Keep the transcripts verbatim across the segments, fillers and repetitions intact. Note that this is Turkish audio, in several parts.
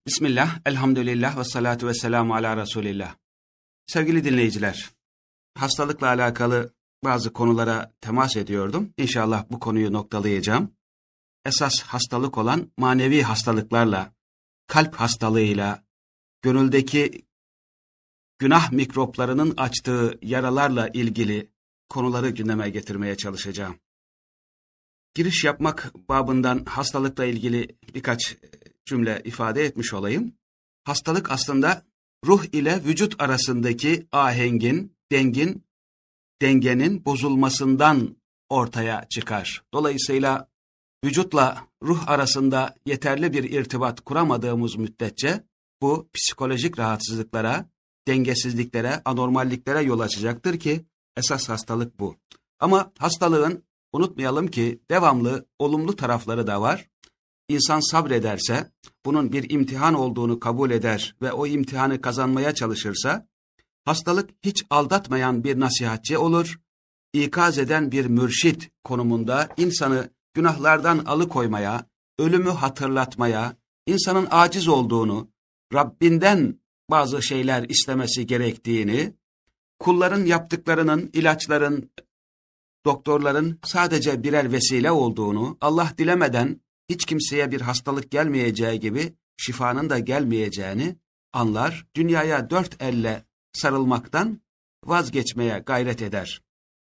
Bismillah, elhamdülillah ve salatu ve selamu ala Resulillah. Sevgili dinleyiciler, hastalıkla alakalı bazı konulara temas ediyordum. İnşallah bu konuyu noktalayacağım. Esas hastalık olan manevi hastalıklarla, kalp hastalığıyla, gönüldeki günah mikroplarının açtığı yaralarla ilgili konuları gündeme getirmeye çalışacağım. Giriş yapmak babından hastalıkla ilgili birkaç cümle ifade etmiş olayım. Hastalık aslında ruh ile vücut arasındaki ahengin, dengin, dengenin bozulmasından ortaya çıkar. Dolayısıyla vücutla ruh arasında yeterli bir irtibat kuramadığımız müddetçe bu psikolojik rahatsızlıklara, dengesizliklere, anormalliklere yol açacaktır ki esas hastalık bu. Ama hastalığın unutmayalım ki devamlı olumlu tarafları da var. İnsan sabrederse, bunun bir imtihan olduğunu kabul eder ve o imtihanı kazanmaya çalışırsa, hastalık hiç aldatmayan bir nasihatçi olur, ikaz eden bir mürşit konumunda insanı günahlardan alıkoymaya, ölümü hatırlatmaya, insanın aciz olduğunu, Rabbinden bazı şeyler istemesi gerektiğini, kulların yaptıklarının, ilaçların, doktorların sadece birer vesile olduğunu, Allah dilemeden hiç kimseye bir hastalık gelmeyeceği gibi şifanın da gelmeyeceğini anlar, dünyaya dört elle sarılmaktan vazgeçmeye gayret eder.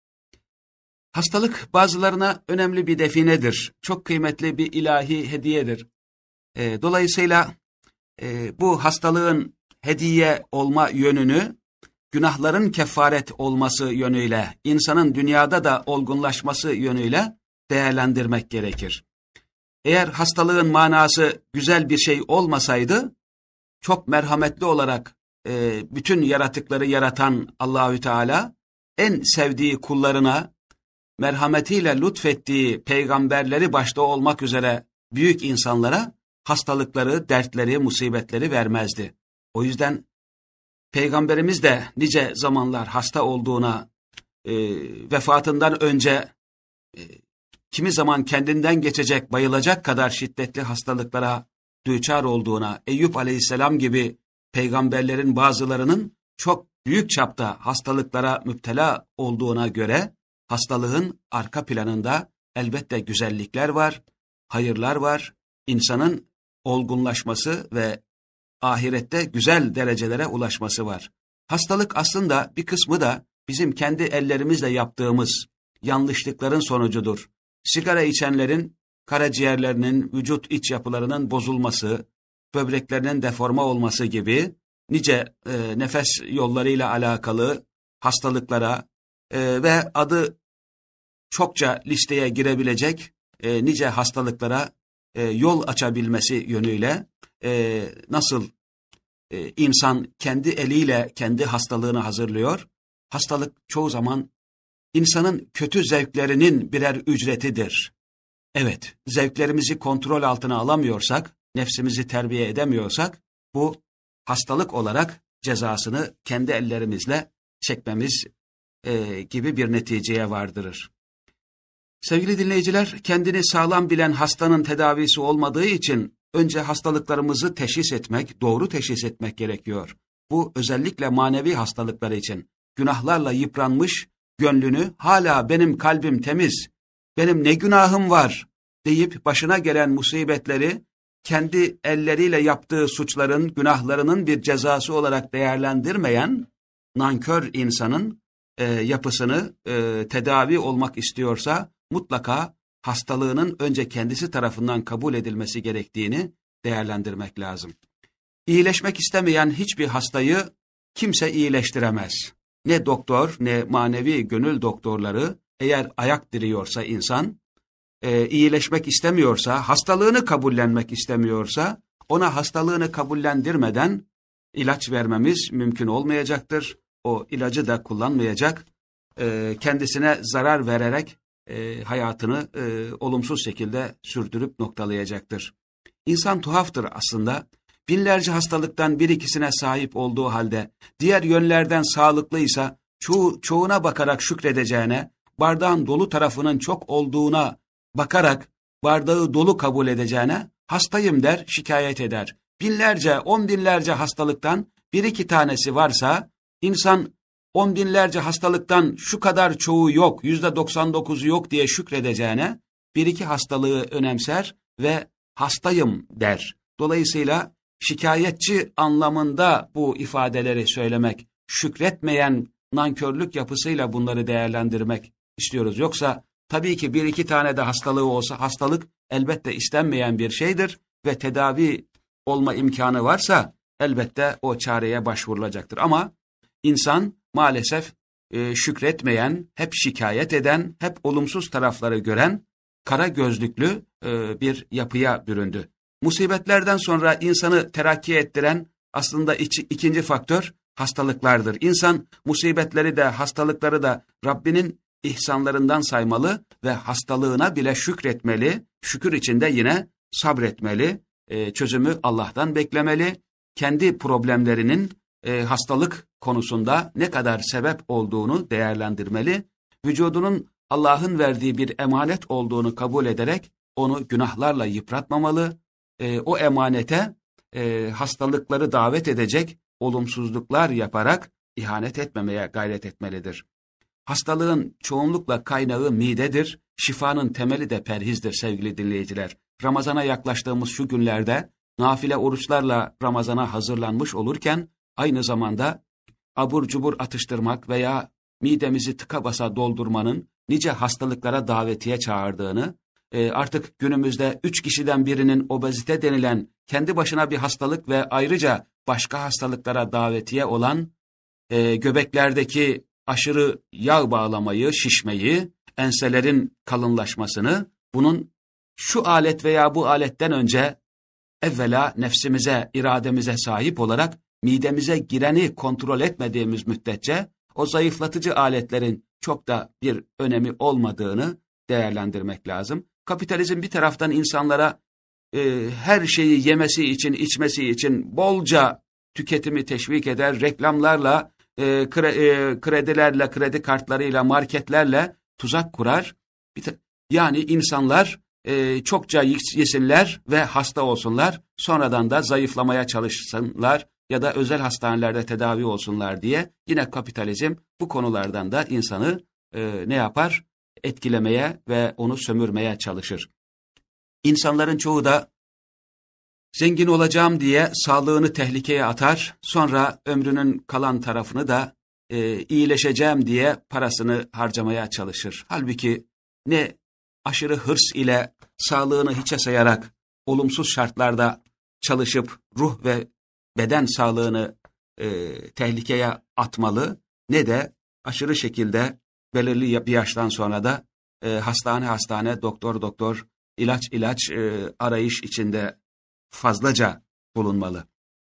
Hastalık bazılarına önemli bir definedir, çok kıymetli bir ilahi hediyedir. E, dolayısıyla e, bu hastalığın hediye olma yönünü, günahların kefaret olması yönüyle, insanın dünyada da olgunlaşması yönüyle değerlendirmek gerekir. Eğer hastalığın manası güzel bir şey olmasaydı, çok merhametli olarak e, bütün yaratıkları yaratan Allahü Teala, en sevdiği kullarına, merhametiyle lütfettiği peygamberleri başta olmak üzere büyük insanlara hastalıkları, dertleri, musibetleri vermezdi. O yüzden Peygamberimiz de nice zamanlar hasta olduğuna, e, vefatından önce e, kimi zaman kendinden geçecek, bayılacak kadar şiddetli hastalıklara düçar olduğuna, Eyüp Aleyhisselam gibi peygamberlerin bazılarının çok büyük çapta hastalıklara müptela olduğuna göre, hastalığın arka planında elbette güzellikler var, hayırlar var, insanın olgunlaşması ve ahirette güzel derecelere ulaşması var. Hastalık aslında bir kısmı da bizim kendi ellerimizle yaptığımız yanlışlıkların sonucudur. Sigara içenlerin karaciğerlerinin, vücut iç yapılarının bozulması, böbreklerinin deforme olması gibi nice e, nefes yollarıyla alakalı hastalıklara e, ve adı çokça listeye girebilecek e, nice hastalıklara e, yol açabilmesi yönüyle e, nasıl e, insan kendi eliyle kendi hastalığını hazırlıyor, hastalık çoğu zaman İnsanın kötü zevklerinin birer ücretidir. Evet, zevklerimizi kontrol altına alamıyorsak, nefsimizi terbiye edemiyorsak, bu hastalık olarak cezasını kendi ellerimizle çekmemiz e, gibi bir neticeye vardırır. Sevgili dinleyiciler, kendini sağlam bilen hastanın tedavisi olmadığı için önce hastalıklarımızı teşhis etmek, doğru teşhis etmek gerekiyor. Bu özellikle manevi hastalıklar için günahlarla yıpranmış, gönlünü hala benim kalbim temiz, benim ne günahım var deyip başına gelen musibetleri kendi elleriyle yaptığı suçların, günahlarının bir cezası olarak değerlendirmeyen nankör insanın e, yapısını e, tedavi olmak istiyorsa mutlaka hastalığının önce kendisi tarafından kabul edilmesi gerektiğini değerlendirmek lazım. İyileşmek istemeyen hiçbir hastayı kimse iyileştiremez. Ne doktor ne manevi gönül doktorları eğer ayak diriyorsa insan, e, iyileşmek istemiyorsa, hastalığını kabullenmek istemiyorsa, ona hastalığını kabullendirmeden ilaç vermemiz mümkün olmayacaktır. O ilacı da kullanmayacak, e, kendisine zarar vererek e, hayatını e, olumsuz şekilde sürdürüp noktalayacaktır. İnsan tuhaftır aslında. Binlerce hastalıktan bir ikisine sahip olduğu halde, diğer yönlerden sağlıklıysa, ço çoğuna bakarak şükredeceğine, bardağın dolu tarafının çok olduğuna bakarak, bardağı dolu kabul edeceğine, hastayım der, şikayet eder. binlerce, on binlerce hastalıktan bir iki tanesi varsa, insan on binlerce hastalıktan şu kadar çoğu yok, yüzde doksan dokuzu yok diye şükredeceğine, bir iki hastalığı önemser ve hastayım der. Dolayısıyla şikayetçi anlamında bu ifadeleri söylemek, şükretmeyen nankörlük yapısıyla bunları değerlendirmek istiyoruz. Yoksa tabii ki bir iki tane de hastalığı olsa, hastalık elbette istenmeyen bir şeydir ve tedavi olma imkanı varsa elbette o çareye başvurulacaktır. Ama insan maalesef e, şükretmeyen, hep şikayet eden, hep olumsuz tarafları gören, kara gözlüklü e, bir yapıya büründü. Musibetlerden sonra insanı terakki ettiren aslında iki, ikinci faktör hastalıklardır. İnsan musibetleri de hastalıkları da Rabbinin ihsanlarından saymalı ve hastalığına bile şükretmeli, şükür içinde yine sabretmeli, e, çözümü Allah'tan beklemeli, kendi problemlerinin e, hastalık konusunda ne kadar sebep olduğunu değerlendirmeli, vücudunun Allah'ın verdiği bir emanet olduğunu kabul ederek onu günahlarla yıpratmamalı, e, o emanete e, hastalıkları davet edecek olumsuzluklar yaparak ihanet etmemeye gayret etmelidir. Hastalığın çoğunlukla kaynağı midedir, şifanın temeli de perhizdir sevgili dinleyiciler. Ramazana yaklaştığımız şu günlerde nafile oruçlarla Ramazana hazırlanmış olurken aynı zamanda abur cubur atıştırmak veya midemizi tıka basa doldurmanın nice hastalıklara davetiye çağırdığını, e, artık günümüzde üç kişiden birinin obezite denilen kendi başına bir hastalık ve ayrıca başka hastalıklara davetiye olan e, göbeklerdeki aşırı yağ bağlamayı, şişmeyi, enselerin kalınlaşmasını, bunun şu alet veya bu aletten önce evvela nefsimize, irademize sahip olarak midemize gireni kontrol etmediğimiz müddetçe o zayıflatıcı aletlerin çok da bir önemi olmadığını değerlendirmek lazım. Kapitalizm bir taraftan insanlara e, her şeyi yemesi için, içmesi için bolca tüketimi teşvik eder, reklamlarla, e, kre, e, kredilerle, kredi kartlarıyla, marketlerle tuzak kurar. Bir yani insanlar e, çokça yesinler ve hasta olsunlar, sonradan da zayıflamaya çalışsınlar ya da özel hastanelerde tedavi olsunlar diye yine kapitalizm bu konulardan da insanı e, ne yapar? Etkilemeye ve onu sömürmeye çalışır. İnsanların çoğu da zengin olacağım diye sağlığını tehlikeye atar, sonra ömrünün kalan tarafını da e, iyileşeceğim diye parasını harcamaya çalışır. Halbuki ne aşırı hırs ile sağlığını hiçe sayarak olumsuz şartlarda çalışıp ruh ve beden sağlığını e, tehlikeye atmalı, ne de aşırı şekilde belirli bir yaştan sonra da e, hastane hastane, doktor doktor, ilaç ilaç e, arayış içinde fazlaca bulunmalı.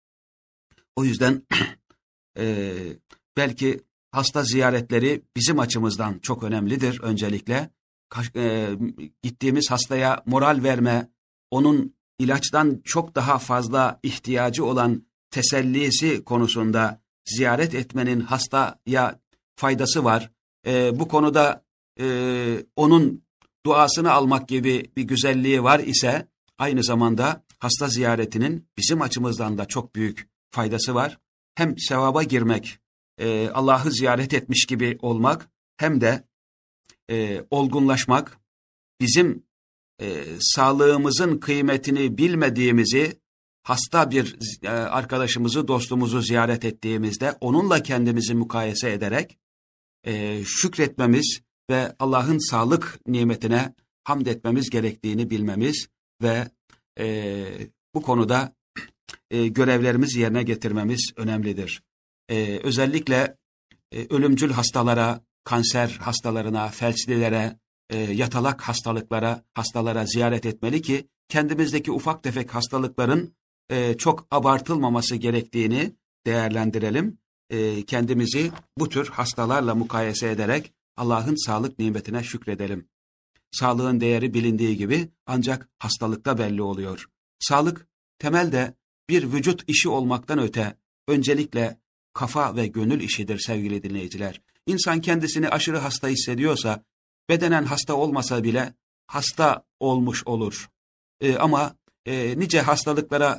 O yüzden e, belki hasta ziyaretleri bizim açımızdan çok önemlidir öncelikle. E, gittiğimiz hastaya moral verme, onun ilaçtan çok daha fazla ihtiyacı olan tesellisi konusunda ziyaret etmenin hastaya faydası var. E, bu konuda e, onun duasını almak gibi bir güzelliği var ise aynı zamanda hasta ziyaretinin bizim açımızdan da çok büyük faydası var. Hem sevaba girmek, e, Allah'ı ziyaret etmiş gibi olmak, hem de e, olgunlaşmak, bizim e, sağlığımızın kıymetini bilmediğimizi, hasta bir e, arkadaşımızı, dostumuzu ziyaret ettiğimizde onunla kendimizi mukayese ederek e, şükretmemiz ve Allah'ın sağlık nimetine hamd etmemiz gerektiğini bilmemiz ve e, bu konuda e, görevlerimizi yerine getirmemiz önemlidir. E, özellikle e, ölümcül hastalara, kanser hastalarına, felçlilere, e, yatalak hastalıklara, hastalara ziyaret etmeli ki kendimizdeki ufak tefek hastalıkların e, çok abartılmaması gerektiğini değerlendirelim. E, kendimizi bu tür hastalarla mukayese ederek Allah'ın sağlık nimetine şükredelim. Sağlığın değeri bilindiği gibi ancak hastalıkta belli oluyor. Sağlık temelde bir vücut işi olmaktan öte öncelikle kafa ve gönül işidir sevgili dinleyiciler. İnsan kendisini aşırı hasta hissediyorsa, bedenen hasta olmasa bile hasta olmuş olur. E, ama e, nice hastalıklara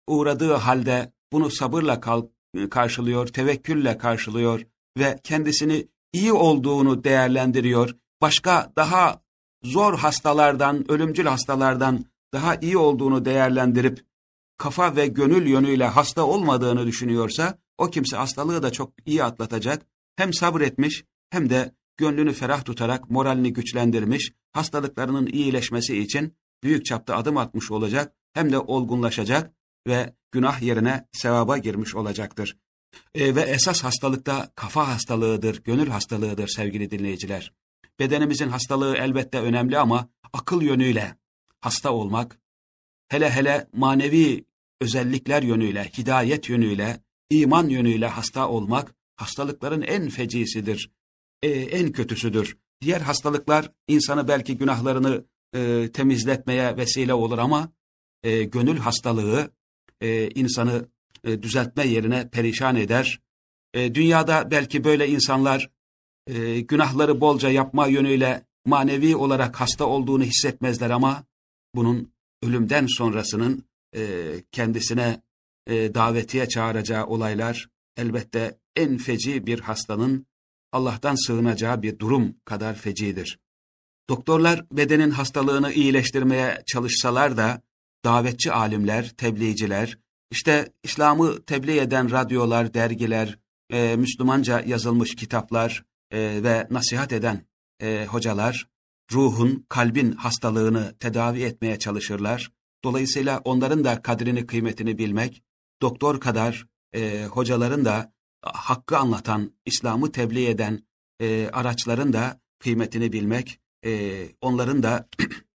uğradığı halde bunu sabırla kal- karşılıyor, tevekkülle karşılıyor ve kendisini iyi olduğunu değerlendiriyor. Başka daha zor hastalardan, ölümcül hastalardan daha iyi olduğunu değerlendirip kafa ve gönül yönüyle hasta olmadığını düşünüyorsa, o kimse hastalığı da çok iyi atlatacak. Hem sabretmiş hem de gönlünü ferah tutarak moralini güçlendirmiş, hastalıklarının iyileşmesi için büyük çapta adım atmış olacak, hem de olgunlaşacak ve günah yerine sevaba girmiş olacaktır. E, ve esas hastalıkta kafa hastalığıdır, gönül hastalığıdır sevgili dinleyiciler. Bedenimizin hastalığı elbette önemli ama akıl yönüyle hasta olmak, hele hele manevi özellikler yönüyle, hidayet yönüyle, iman yönüyle hasta olmak, hastalıkların en fecisidir, e, en kötüsüdür. Diğer hastalıklar insanı belki günahlarını e, temizletmeye vesile olur ama e, gönül hastalığı e, insanı e, düzeltme yerine perişan eder. E, dünyada belki böyle insanlar e, günahları bolca yapma yönüyle manevi olarak hasta olduğunu hissetmezler ama bunun ölümden sonrasının e, kendisine e, davetiye çağıracağı olaylar elbette en feci bir hastanın Allah'tan sığınacağı bir durum kadar fecidir. Doktorlar bedenin hastalığını iyileştirmeye çalışsalar da davetçi alimler, tebliğciler, işte İslam'ı tebliğ eden radyolar, dergiler, e, Müslümanca yazılmış kitaplar e, ve nasihat eden e, hocalar, ruhun, kalbin hastalığını tedavi etmeye çalışırlar. Dolayısıyla onların da kadrini, kıymetini bilmek, doktor kadar e, hocaların da hakkı anlatan, İslam'ı tebliğ eden e, araçların da kıymetini bilmek, e, onların da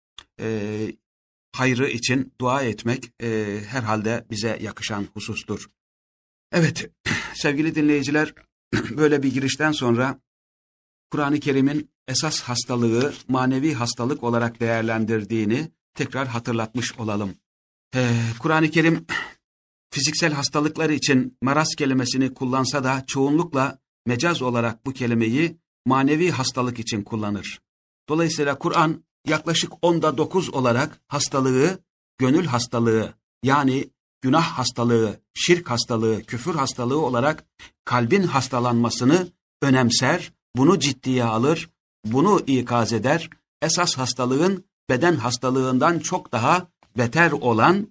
e, hayrı için dua etmek e, herhalde bize yakışan husustur. Evet, sevgili dinleyiciler, böyle bir girişten sonra Kur'an-ı Kerim'in esas hastalığı manevi hastalık olarak değerlendirdiğini tekrar hatırlatmış olalım. Ee, Kur'an-ı Kerim fiziksel hastalıklar için maraz kelimesini kullansa da çoğunlukla mecaz olarak bu kelimeyi manevi hastalık için kullanır. Dolayısıyla Kur'an yaklaşık onda dokuz olarak hastalığı, gönül hastalığı yani günah hastalığı, şirk hastalığı, küfür hastalığı olarak kalbin hastalanmasını önemser, bunu ciddiye alır, bunu ikaz eder. Esas hastalığın beden hastalığından çok daha beter olan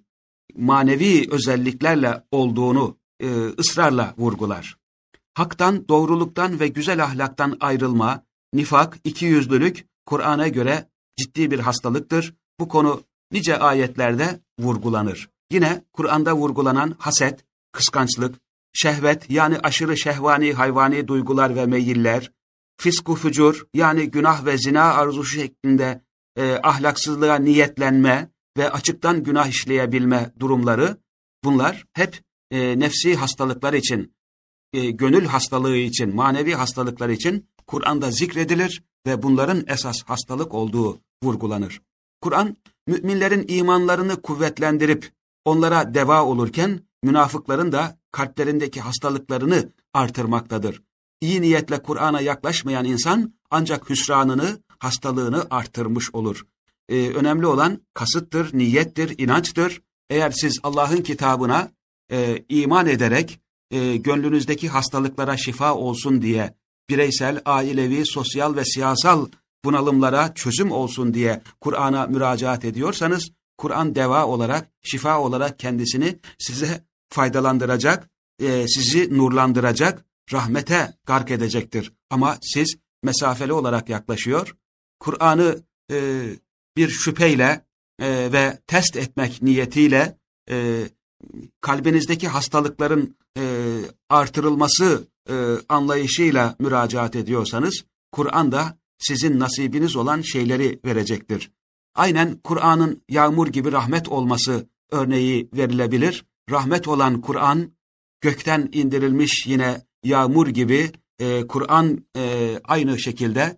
manevi özelliklerle olduğunu e, ısrarla vurgular. Haktan, doğruluktan ve güzel ahlaktan ayrılma, nifak, ikiyüzlülük Kur'an'a göre ciddi bir hastalıktır. Bu konu nice ayetlerde vurgulanır. Yine Kur'an'da vurgulanan haset, kıskançlık, şehvet yani aşırı şehvani hayvani duygular ve meyiller, fisku fücur yani günah ve zina arzusu şeklinde e, ahlaksızlığa niyetlenme ve açıktan günah işleyebilme durumları, bunlar hep e, nefsi hastalıklar için, e, gönül hastalığı için, manevi hastalıklar için Kur'an'da zikredilir ve bunların esas hastalık olduğu vurgulanır. Kur'an, müminlerin imanlarını kuvvetlendirip onlara deva olurken, münafıkların da kalplerindeki hastalıklarını artırmaktadır. İyi niyetle Kur'an'a yaklaşmayan insan ancak hüsranını, hastalığını artırmış olur. Ee, önemli olan kasıttır, niyettir, inançtır. Eğer siz Allah'ın kitabına e, iman ederek e, gönlünüzdeki hastalıklara şifa olsun diye, bireysel, ailevi, sosyal ve siyasal bunalımlara çözüm olsun diye Kur'an'a müracaat ediyorsanız, Kur'an deva olarak, şifa olarak kendisini size faydalandıracak, e, sizi nurlandıracak, rahmete gark edecektir. Ama siz mesafeli olarak yaklaşıyor, Kur'an'ı e, bir şüpheyle e, ve test etmek niyetiyle e, kalbinizdeki hastalıkların e, artırılması e, anlayışıyla müracaat ediyorsanız, Kur'an da sizin nasibiniz olan şeyleri verecektir. Aynen Kur'an'ın yağmur gibi rahmet olması örneği verilebilir. Rahmet olan Kur'an, gökten indirilmiş yine yağmur gibi e, Kur'an e, aynı şekilde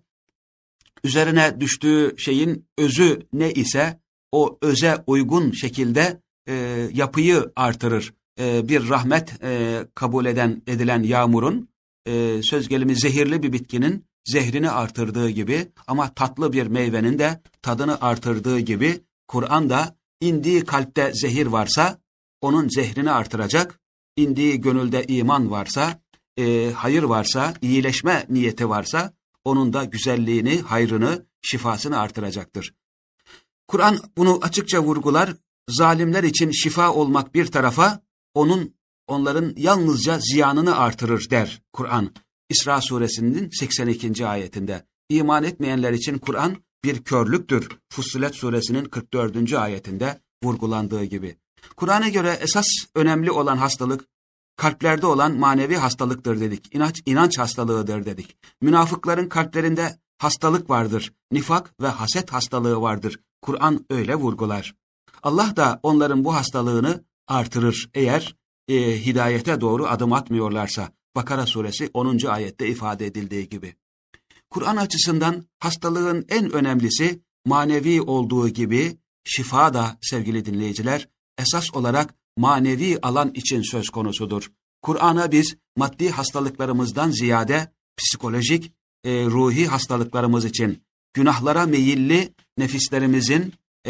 üzerine düştüğü şeyin özü ne ise o öze uygun şekilde e, yapıyı artırır. E, bir rahmet e, kabul eden edilen yağmurun e, söz gelimi zehirli bir bitkinin zehrini artırdığı gibi ama tatlı bir meyvenin de tadını artırdığı gibi Kur'an da indiği kalpte zehir varsa onun zehrini artıracak. İndiği gönülde iman varsa, e, hayır varsa, iyileşme niyeti varsa, onun da güzelliğini, hayrını, şifasını artıracaktır. Kur'an bunu açıkça vurgular. Zalimler için şifa olmak bir tarafa, onun onların yalnızca ziyanını artırır der Kur'an. İsra suresinin seksen ikinci ayetinde. İman etmeyenler için Kur'an bir körlüktür. Fussilet suresinin kırk dördüncü ayetinde vurgulandığı gibi. Kur'an'a göre esas önemli olan hastalık, kalplerde olan manevi hastalıktır dedik. İnanç, inanç hastalığıdır dedik. Münafıkların kalplerinde hastalık vardır. Nifak ve haset hastalığı vardır. Kur'an öyle vurgular. Allah da onların bu hastalığını artırır eğer e, hidayete doğru adım atmıyorlarsa. Bakara suresi onuncu ayette ifade edildiği gibi. Kur'an açısından hastalığın en önemlisi manevi olduğu gibi şifa da sevgili dinleyiciler esas olarak manevi alan için söz konusudur. Kur'an'a biz maddi hastalıklarımızdan ziyade psikolojik, e, ruhi hastalıklarımız için günahlara meyilli nefislerimizin e,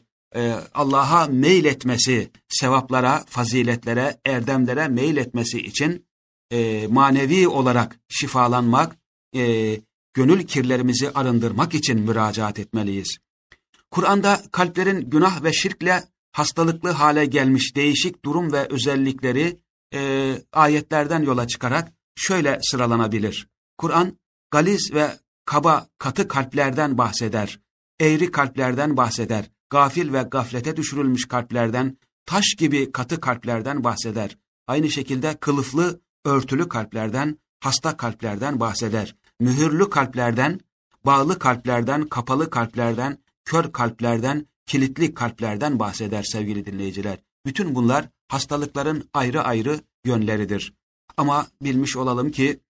e, Allah'a meyletmesi, sevaplara, faziletlere, erdemlere meyletmesi için e, manevi olarak şifalanmak, e, gönül kirlerimizi arındırmak için müracaat etmeliyiz. Kur'an'da kalplerin günah ve şirkle hastalıklı hale gelmiş değişik durum ve özellikleri e, ayetlerden yola çıkarak şöyle sıralanabilir. Kur'an galiz ve kaba katı kalplerden bahseder, eğri kalplerden bahseder, gafil ve gaflete düşürülmüş kalplerden, taş gibi katı kalplerden bahseder. Aynı şekilde kılıflı, örtülü kalplerden, hasta kalplerden bahseder. Mühürlü kalplerden, bağlı kalplerden, kapalı kalplerden, kör kalplerden, kilitli kalplerden bahseder sevgili dinleyiciler. Bütün bunlar hastalıkların ayrı ayrı yönleridir. Ama bilmiş olalım ki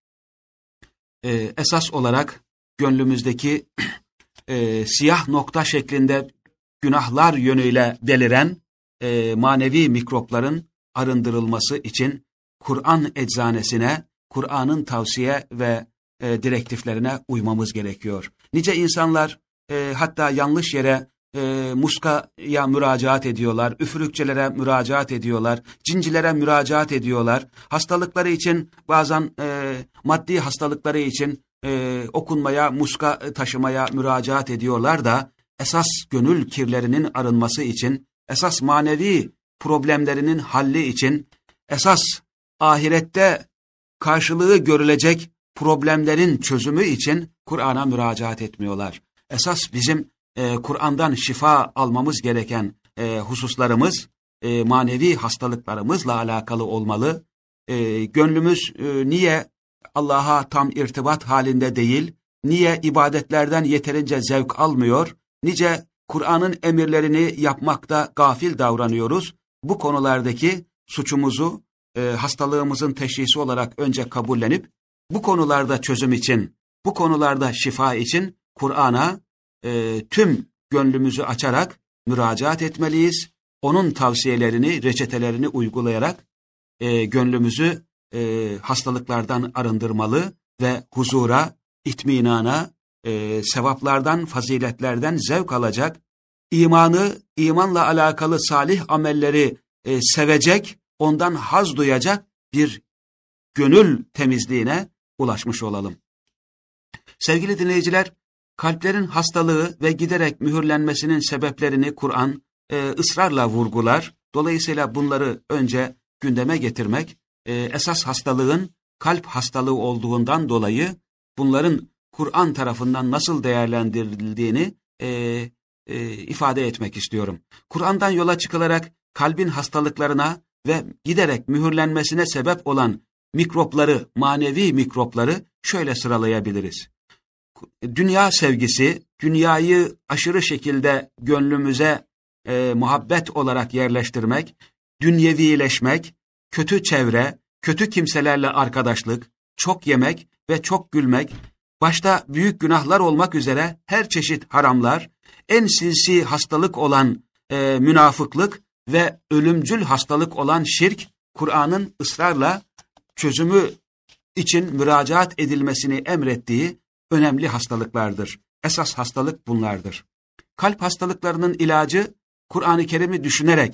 e, esas olarak gönlümüzdeki e, siyah nokta şeklinde günahlar yönüyle beliren e, manevi mikropların arındırılması için Kur'an eczanesine, Kur'an'ın tavsiye ve e, direktiflerine uymamız gerekiyor. Nice insanlar e, hatta yanlış yere e, muskaya müracaat ediyorlar, üfürükçelere müracaat ediyorlar, cincilere müracaat ediyorlar. Hastalıkları için bazen e, maddi hastalıkları için e, okunmaya, muska taşımaya müracaat ediyorlar da esas gönül kirlerinin arınması için, esas manevi problemlerinin halli için, esas ahirette karşılığı görülecek problemlerin çözümü için Kur'an'a müracaat etmiyorlar. Esas bizim e, Kur'an'dan şifa almamız gereken e, hususlarımız e, manevi hastalıklarımızla alakalı olmalı. E, gönlümüz e, niye Allah'a tam irtibat halinde değil, niye ibadetlerden yeterince zevk almıyor, nice Kur'an'ın emirlerini yapmakta gafil davranıyoruz. Bu konulardaki suçumuzu e, hastalığımızın teşhisi olarak önce kabullenip, bu konularda çözüm için, bu konularda şifa için Kur'an'a e, tüm gönlümüzü açarak müracaat etmeliyiz. Onun tavsiyelerini, reçetelerini uygulayarak e, gönlümüzü e, hastalıklardan arındırmalı ve huzura, itminana, e, sevaplardan, faziletlerden zevk alacak, imanı, imanla alakalı salih amelleri e, sevecek, ondan haz duyacak bir gönül temizliğine ulaşmış olalım. Sevgili dinleyiciler, kalplerin hastalığı ve giderek mühürlenmesinin sebeplerini Kur'an e, ısrarla vurgular. Dolayısıyla bunları önce gündeme getirmek, e, esas hastalığın kalp hastalığı olduğundan dolayı bunların Kur'an tarafından nasıl değerlendirildiğini e, e, ifade etmek istiyorum. Kur'an'dan yola çıkılarak kalbin hastalıklarına ve giderek mühürlenmesine sebep olan mikropları, manevi mikropları şöyle sıralayabiliriz. Dünya sevgisi, dünyayı aşırı şekilde gönlümüze e, muhabbet olarak yerleştirmek, dünyevileşmek, kötü çevre, kötü kimselerle arkadaşlık, çok yemek ve çok gülmek, başta büyük günahlar olmak üzere her çeşit haramlar, en sinsi hastalık olan e, münafıklık ve ölümcül hastalık olan şirk, Kur'an'ın ısrarla çözümü için müracaat edilmesini emrettiği önemli hastalıklardır. Esas hastalık bunlardır. Kalp hastalıklarının ilacı, Kur'an-ı Kerim'i düşünerek,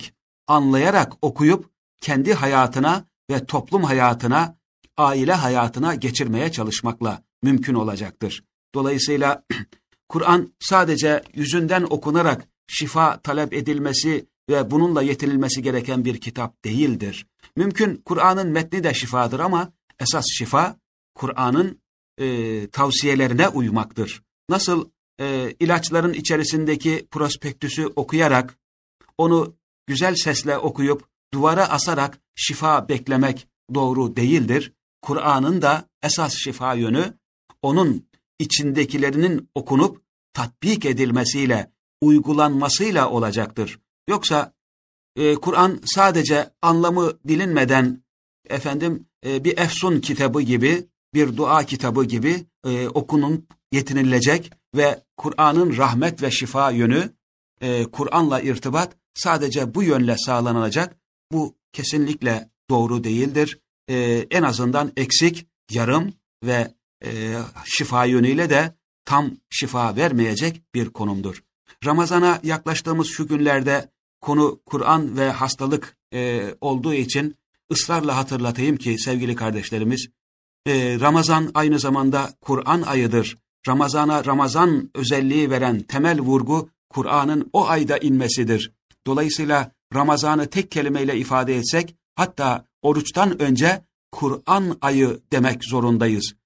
anlayarak okuyup kendi hayatına ve toplum hayatına, aile hayatına geçirmeye çalışmakla mümkün olacaktır. Dolayısıyla Kur'an sadece yüzünden okunarak şifa talep edilmesi ve bununla yetinilmesi gereken bir kitap değildir. Mümkün Kur'an'ın metni de şifadır ama esas şifa Kur'an'ın e, tavsiyelerine uymaktır. Nasıl e, ilaçların içerisindeki prospektüsü okuyarak, onu güzel sesle okuyup duvara asarak şifa beklemek doğru değildir. Kur'an'ın da esas şifa yönü onun içindekilerinin okunup tatbik edilmesiyle, uygulanmasıyla olacaktır. Yoksa e, Kur'an sadece anlamı bilinmeden efendim e, bir efsun kitabı gibi, bir dua kitabı gibi e, okunup yetinilecek ve Kur'an'ın rahmet ve şifa yönü, e, Kur'an'la irtibat sadece bu yönle sağlanacak. Bu kesinlikle doğru değildir. E, en azından eksik, yarım ve e, şifa yönüyle de tam şifa vermeyecek bir konumdur. Ramazana yaklaştığımız şu günlerde konu Kur'an ve hastalık e, olduğu için ısrarla hatırlatayım ki sevgili kardeşlerimiz, e, Ramazan aynı zamanda Kur'an ayıdır. Ramazana Ramazan özelliği veren temel vurgu Kur'an'ın o ayda inmesidir. Dolayısıyla Ramazan'ı tek kelimeyle ifade etsek, hatta oruçtan önce Kur'an ayı demek zorundayız.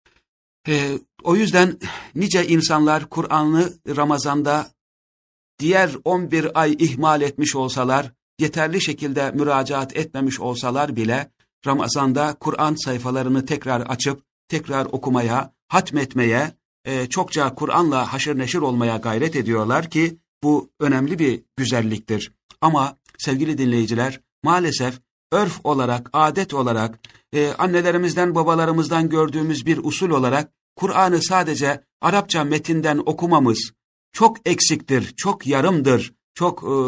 E, o yüzden nice insanlar Kur'an'ı Ramazan'da diğer on bir ay ihmal etmiş olsalar, yeterli şekilde müracaat etmemiş olsalar bile Ramazan'da Kur'an sayfalarını tekrar açıp, tekrar okumaya, hatmetmeye, e, çokça Kur'an'la haşır neşir olmaya gayret ediyorlar ki bu önemli bir güzelliktir. Ama sevgili dinleyiciler, maalesef örf olarak, adet olarak, e, annelerimizden, babalarımızdan gördüğümüz bir usul olarak Kur'an'ı sadece Arapça metinden okumamız çok eksiktir, çok yarımdır, çok e,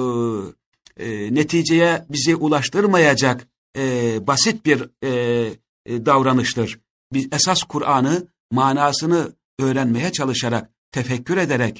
e, neticeye bizi ulaştırmayacak e, basit bir e, e, davranıştır. Biz esas Kur'an'ı, manasını öğrenmeye çalışarak, tefekkür ederek,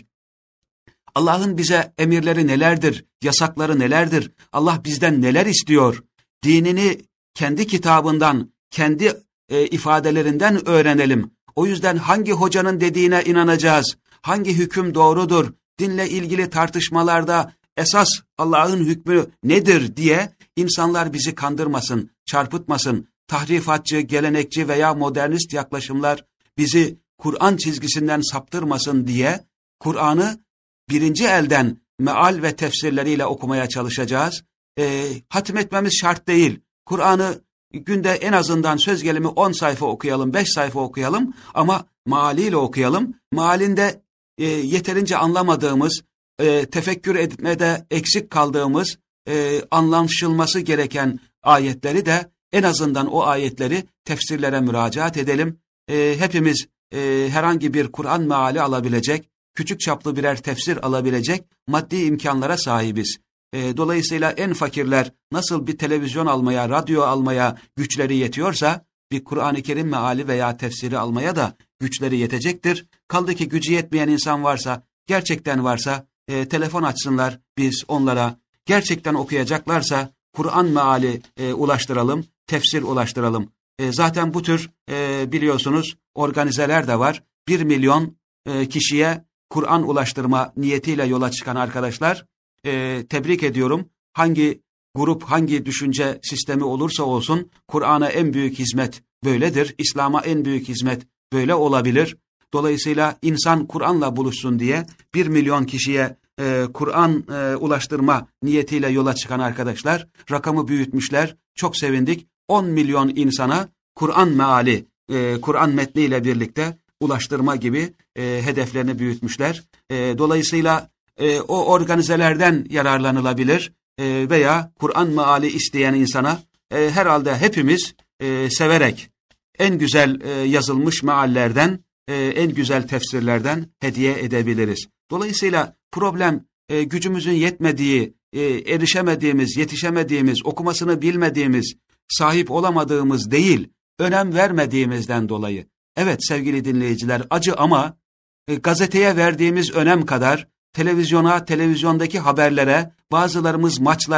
Allah'ın bize emirleri nelerdir, yasakları nelerdir, Allah bizden neler istiyor, dinini kendi kitabından, kendi e, ifadelerinden öğrenelim. O yüzden hangi hocanın dediğine inanacağız, hangi hüküm doğrudur, dinle ilgili tartışmalarda esas Allah'ın hükmü nedir diye insanlar bizi kandırmasın, çarpıtmasın. Tahrifatçı, gelenekçi veya modernist yaklaşımlar bizi Kur'an çizgisinden saptırmasın diye Kur'an'ı birinci elden meal ve tefsirleriyle okumaya çalışacağız. E, hatmetmemiz şart değil. Kur'an'ı günde en azından söz gelimi on sayfa okuyalım, beş sayfa okuyalım ama mealiyle okuyalım. Mealinde e, yeterince anlamadığımız, e, tefekkür etmede eksik kaldığımız, e, anlaşılması gereken ayetleri de en azından o ayetleri tefsirlere müracaat edelim. E, hepimiz e, herhangi bir Kur'an meali alabilecek, küçük çaplı birer tefsir alabilecek maddi imkanlara sahibiz. E, dolayısıyla en fakirler nasıl bir televizyon almaya, radyo almaya güçleri yetiyorsa, bir Kur'an-ı Kerim meali veya tefsiri almaya da güçleri yetecektir. Kaldı ki gücü yetmeyen insan varsa, gerçekten varsa e, telefon açsınlar, biz onlara gerçekten okuyacaklarsa Kur'an meali e, ulaştıralım, tefsir ulaştıralım. E, zaten bu tür e, biliyorsunuz organizeler de var. Bir milyon e, kişiye Kur'an ulaştırma niyetiyle yola çıkan arkadaşlar, e, tebrik ediyorum. Hangi grup, hangi düşünce sistemi olursa olsun Kur'an'a en büyük hizmet böyledir. İslam'a en büyük hizmet böyle olabilir. Dolayısıyla insan Kur'an'la buluşsun diye bir milyon kişiye e, Kur'an e, ulaştırma niyetiyle yola çıkan arkadaşlar rakamı büyütmüşler. Çok sevindik. on milyon insana Kur'an meali, e, Kur'an metniyle birlikte ulaştırma gibi e, hedeflerini büyütmüşler. E, dolayısıyla e, o organizelerden yararlanılabilir e, veya Kur'an meali isteyen insana e, herhalde hepimiz e, severek en güzel e, yazılmış meallerden, e, en güzel tefsirlerden hediye edebiliriz. Dolayısıyla problem e, gücümüzün yetmediği, e, erişemediğimiz, yetişemediğimiz, okumasını bilmediğimiz, sahip olamadığımız değil, önem vermediğimizden dolayı. Evet sevgili dinleyiciler, acı ama e, gazeteye verdiğimiz önem kadar televizyona, televizyondaki haberlere, bazılarımız maçlara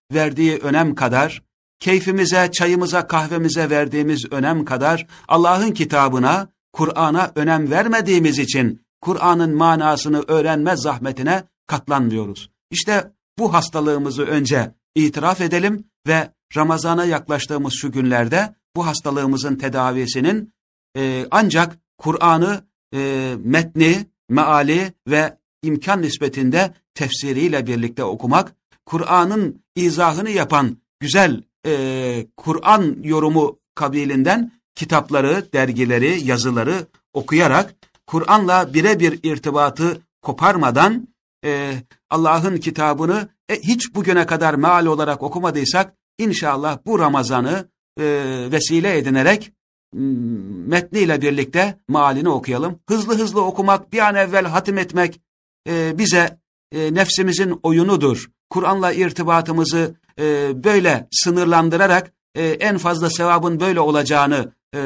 verdiği önem kadar, keyfimize, çayımıza, kahvemize verdiğimiz önem kadar Allah'ın kitabına, Kur'an'a önem vermediğimiz için Kur'an'ın manasını öğrenme zahmetine katlanmıyoruz. İşte bu hastalığımızı önce itiraf edelim ve Ramazan'a yaklaştığımız şu günlerde bu hastalığımızın tedavisinin e, ancak Kur'an'ı e, metni, meali ve imkan nispetinde tefsiriyle birlikte okumak, Kur'an'ın izahını yapan güzel e, Kur'an yorumu kabilinden kitapları, dergileri, yazıları okuyarak Kur'an'la birebir irtibatı koparmadan e, Allah'ın kitabını e, hiç bugüne kadar meal olarak okumadıysak inşallah bu Ramazan'ı e, vesile edinerek metniyle birlikte mealini okuyalım. Hızlı hızlı okumak, bir an evvel hatim etmek e, bize e, nefsimizin oyunudur. Kur'an'la irtibatımızı e, böyle sınırlandırarak e, en fazla sevabın böyle olacağını e,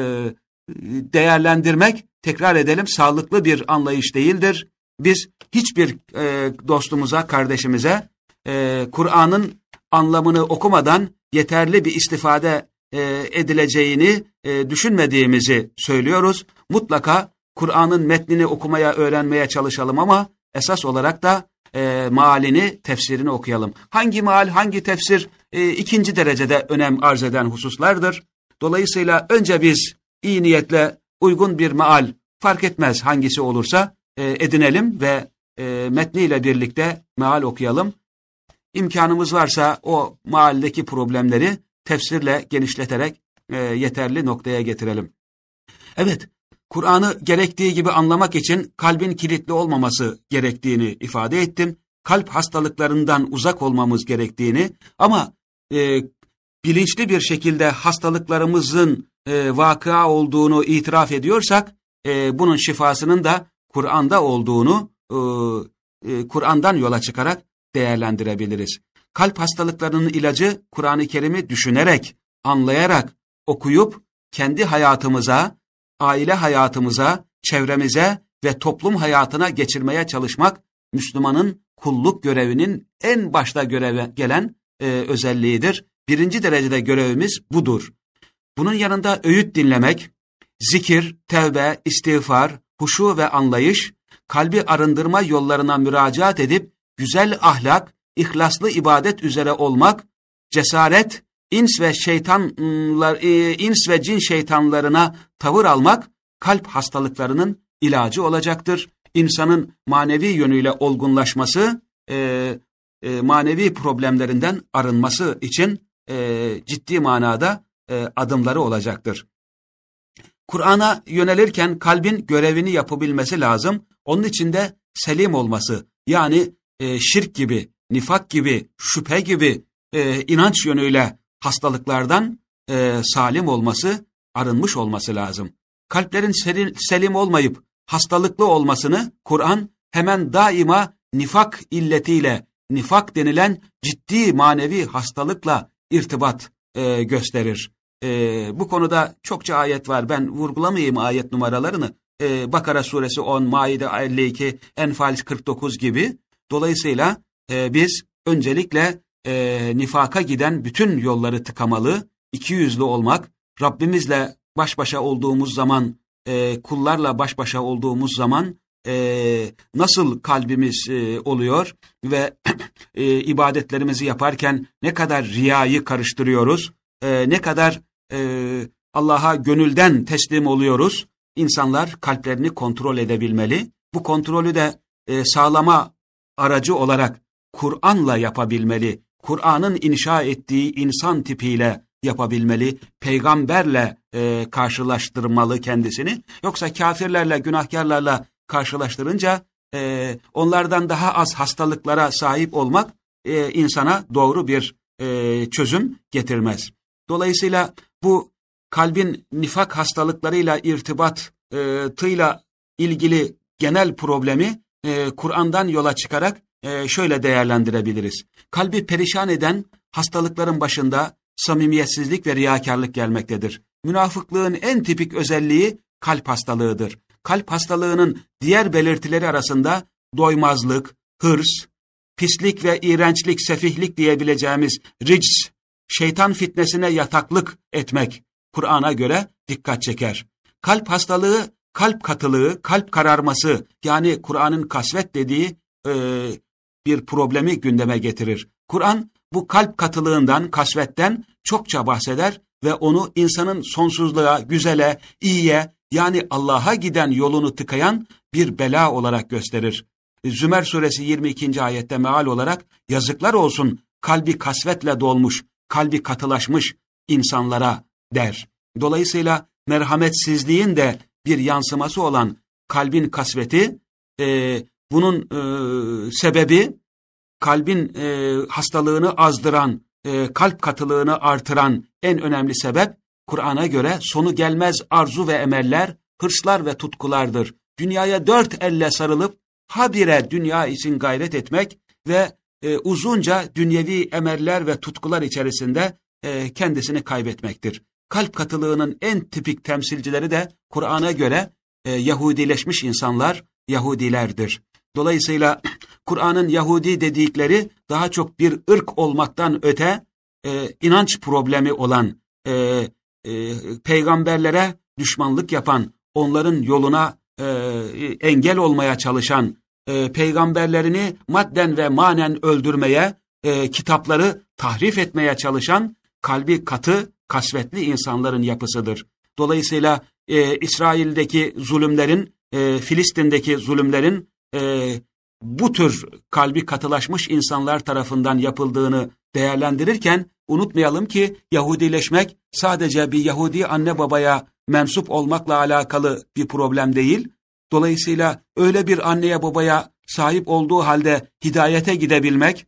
değerlendirmek, tekrar edelim, sağlıklı bir anlayış değildir. Biz hiçbir e, dostumuza, kardeşimize e, Kur'an'ın anlamını okumadan yeterli bir istifade e, edileceğini e, düşünmediğimizi söylüyoruz. Mutlaka Kur'an'ın metnini okumaya, öğrenmeye çalışalım ama esas olarak da e, mealini, tefsirini okuyalım. Hangi meal, hangi tefsir e, ikinci derecede önem arz eden hususlardır. Dolayısıyla önce biz iyi niyetle uygun bir meal, fark etmez hangisi olursa e, edinelim ve e, metniyle birlikte meal okuyalım. İmkanımız varsa o mealdeki problemleri tefsirle genişleterek e, yeterli noktaya getirelim. Evet, Kur'an'ı gerektiği gibi anlamak için kalbin kilitli olmaması gerektiğini ifade ettim. Kalp hastalıklarından uzak olmamız gerektiğini ama e, bilinçli bir şekilde hastalıklarımızın e, vakıa olduğunu itiraf ediyorsak e, bunun şifasının da Kur'an'da olduğunu e, e, Kur'an'dan yola çıkarak değerlendirebiliriz. Kalp hastalıklarının ilacı Kur'an-ı Kerim'i düşünerek, anlayarak, okuyup kendi hayatımıza, aile hayatımıza, çevremize ve toplum hayatına geçirmeye çalışmak Müslümanın kulluk görevinin en başta göreve gelen e, özelliğidir. Birinci derecede görevimiz budur. Bunun yanında öğüt dinlemek, zikir, tevbe, istiğfar, huşu ve anlayış, kalbi arındırma yollarına müracaat edip güzel ahlak, ihlaslı ibadet üzere olmak, cesaret, ins ve şeytanlar, e, ins ve cin şeytanlarına tavır almak kalp hastalıklarının ilacı olacaktır. İnsanın manevi yönüyle olgunlaşması, e, e, manevi problemlerinden arınması için e, ciddi manada e, adımları olacaktır. Kur'an'a yönelirken kalbin görevini yapabilmesi lazım. Onun için de selim olması, yani e, şirk gibi, nifak gibi, şüphe gibi e, inanç yönüyle hastalıklardan e, salim olması, arınmış olması lazım. Kalplerin selim, selim olmayıp hastalıklı olmasını Kur'an hemen daima nifak illetiyle, nifak denilen ciddi manevi hastalıkla irtibat e, gösterir. E, bu konuda çokça ayet var. Ben vurgulamayayım ayet numaralarını. E, Bakara suresi on, Maide elli iki, Enfal kırk dokuz gibi. Dolayısıyla e, biz öncelikle e, nifaka giden bütün yolları tıkamalı, ikiyüzlü olmak, Rabbimizle baş başa olduğumuz zaman, e, kullarla baş başa olduğumuz zaman e, nasıl kalbimiz e, oluyor ve e, ibadetlerimizi yaparken ne kadar riyayı karıştırıyoruz, e, ne kadar e, Allah'a gönülden teslim oluyoruz. İnsanlar kalplerini kontrol edebilmeli. Bu kontrolü de e, sağlama aracı olarak Kur'an'la yapabilmeli. Kur'an'ın inşa ettiği insan tipiyle yapabilmeli. Peygamberle e, karşılaştırmalı kendisini. Yoksa kafirlerle, günahkarlarla karşılaştırınca e, onlardan daha az hastalıklara sahip olmak e, insana doğru bir e, çözüm getirmez. Dolayısıyla bu kalbin nifak hastalıklarıyla irtibatıyla ilgili genel problemi e, Kur'an'dan yola çıkarak e, şöyle değerlendirebiliriz. Kalbi perişan eden hastalıkların başında samimiyetsizlik ve riyakarlık gelmektedir. Münafıklığın en tipik özelliği kalp hastalığıdır. Kalp hastalığının diğer belirtileri arasında doymazlık, hırs, pislik ve iğrençlik, sefihlik diyebileceğimiz rics, şeytan fitnesine yataklık etmek Kur'an'a göre dikkat çeker. Kalp hastalığı, kalp katılığı, kalp kararması, yani Kur'an'ın kasvet dediği e, bir problemi gündeme getirir. Kur'an bu kalp katılığından, kasvetten çokça bahseder ve onu insanın sonsuzluğa, güzele, iyiye, yani Allah'a giden yolunu tıkayan bir bela olarak gösterir. Zümer suresi yirmi ikinci ayette meal olarak yazıklar olsun kalbi kasvetle dolmuş, kalbi katılaşmış insanlara der. Dolayısıyla merhametsizliğin de bir yansıması olan kalbin kasveti, e, bunun e, sebebi kalbin e, hastalığını azdıran, e, kalp katılığını artıran en önemli sebep Kur'an'a göre sonu gelmez arzu ve emeller, hırslar ve tutkulardır. Dünyaya dört elle sarılıp habire dünya için gayret etmek ve e, uzunca dünyevi emeller ve tutkular içerisinde e, kendisini kaybetmektir. Kalp katılığının en tipik temsilcileri de Kur'an'a göre e, Yahudileşmiş insanlar, Yahudilerdir. Dolayısıyla Kur'an'ın Yahudi dedikleri daha çok bir ırk olmaktan öte e, inanç problemi olan, e, e, peygamberlere düşmanlık yapan, onların yoluna e, engel olmaya çalışan, e, peygamberlerini madden ve manen öldürmeye, e, kitapları tahrif etmeye çalışan kalbi katı, kasvetli insanların yapısıdır. Dolayısıyla e, İsrail'deki zulümlerin, e, Filistin'deki zulümlerin e, bu tür kalbi katılaşmış insanlar tarafından yapıldığını değerlendirirken unutmayalım ki Yahudileşmek sadece bir Yahudi anne babaya mensup olmakla alakalı bir problem değil. Dolayısıyla öyle bir anneye babaya sahip olduğu halde hidayete gidebilmek,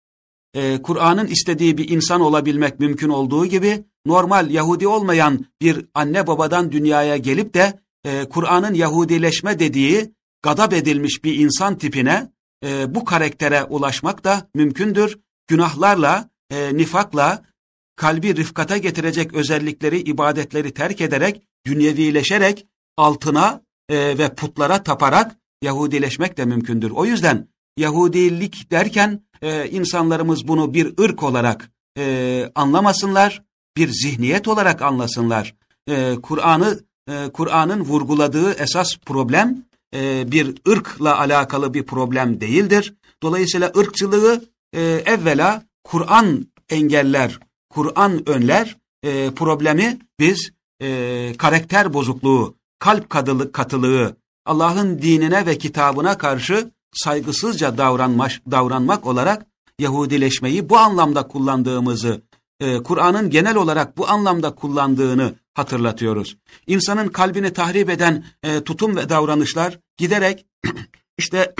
e, Kur'an'ın istediği bir insan olabilmek mümkün olduğu gibi, normal Yahudi olmayan bir anne babadan dünyaya gelip de e, Kur'an'ın Yahudileşme dediği gadap edilmiş bir insan tipine, e, bu karaktere ulaşmak da mümkündür. Günahlarla, e, nifakla, kalbi rıfkata getirecek özellikleri, ibadetleri terk ederek, dünyevileşerek, altına e, ve putlara taparak Yahudileşmek de mümkündür. O yüzden Yahudilik derken e, insanlarımız bunu bir ırk olarak e, anlamasınlar, bir zihniyet olarak anlasınlar. E, Kur'an'ı, e, Kur'an'ın vurguladığı esas problem e, bir ırkla alakalı bir problem değildir. Dolayısıyla ırkçılığı e, evvela Kur'an engeller, Kur'an önler, e, problemi biz e, karakter bozukluğu, kalp katılığı, katılığı, Allah'ın dinine ve kitabına karşı saygısızca davranmak, davranmak olarak Yahudileşmeyi bu anlamda kullandığımızı, e, Kur'an'ın genel olarak bu anlamda kullandığını hatırlatıyoruz. İnsanın kalbini tahrip eden e, tutum ve davranışlar giderek işte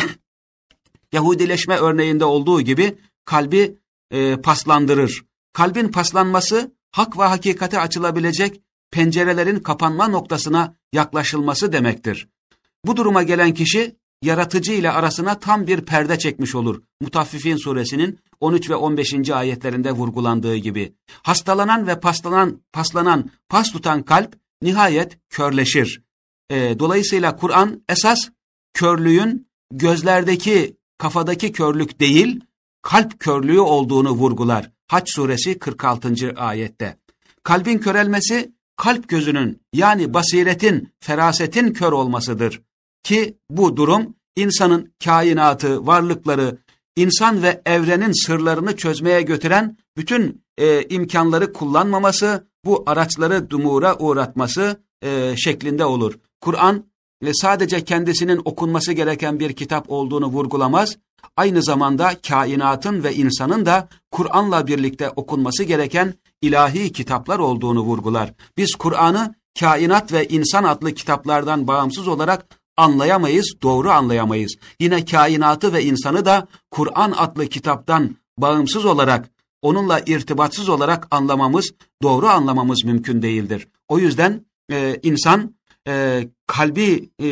Yahudileşme örneğinde olduğu gibi kalbi e, paslandırır. Kalbin paslanması, hak ve hakikate açılabilecek pencerelerin kapanma noktasına yaklaşılması demektir. Bu duruma gelen kişi yaratıcı ile arasına tam bir perde çekmiş olur. Mutaffifin suresinin on üç ve on beşinci ayetlerinde vurgulandığı gibi. Hastalanan ve paslanan, paslanan, pas tutan kalp nihayet körleşir. E, dolayısıyla Kur'an esas körlüğün gözlerdeki, kafadaki körlük değil, kalp körlüğü olduğunu vurgular. Hac suresi kırk altıncı ayette. Kalbin körelmesi, kalp gözünün yani basiretin, ferasetin kör olmasıdır. Ki bu durum insanın kainatı, varlıkları, insan ve evrenin sırlarını çözmeye götüren bütün e, imkanları kullanmaması, bu araçları dumura uğratması e, şeklinde olur. Kur'an e, sadece kendisinin okunması gereken bir kitap olduğunu vurgulamaz, aynı zamanda kainatın ve insanın da Kur'an'la birlikte okunması gereken ilahi kitaplar olduğunu vurgular. Biz Kur'an'ı kainat ve insan adlı kitaplardan bağımsız olarak anlayamayız, doğru anlayamayız. Yine kainatı ve insanı da Kur'an adlı kitaptan bağımsız olarak, onunla irtibatsız olarak anlamamız, doğru anlamamız mümkün değildir. O yüzden e, insan e, kalbi e,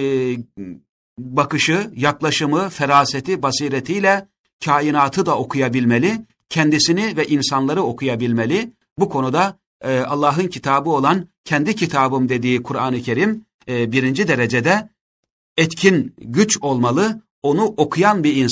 bakışı, yaklaşımı, feraseti, basiretiyle kainatı da okuyabilmeli, kendisini ve insanları okuyabilmeli. Bu konuda e, Allah'ın kitabı olan kendi kitabım dediği Kur'an-ı Kerim e, birinci derecede etkin güç olmalı. Onu okuyan bir insan,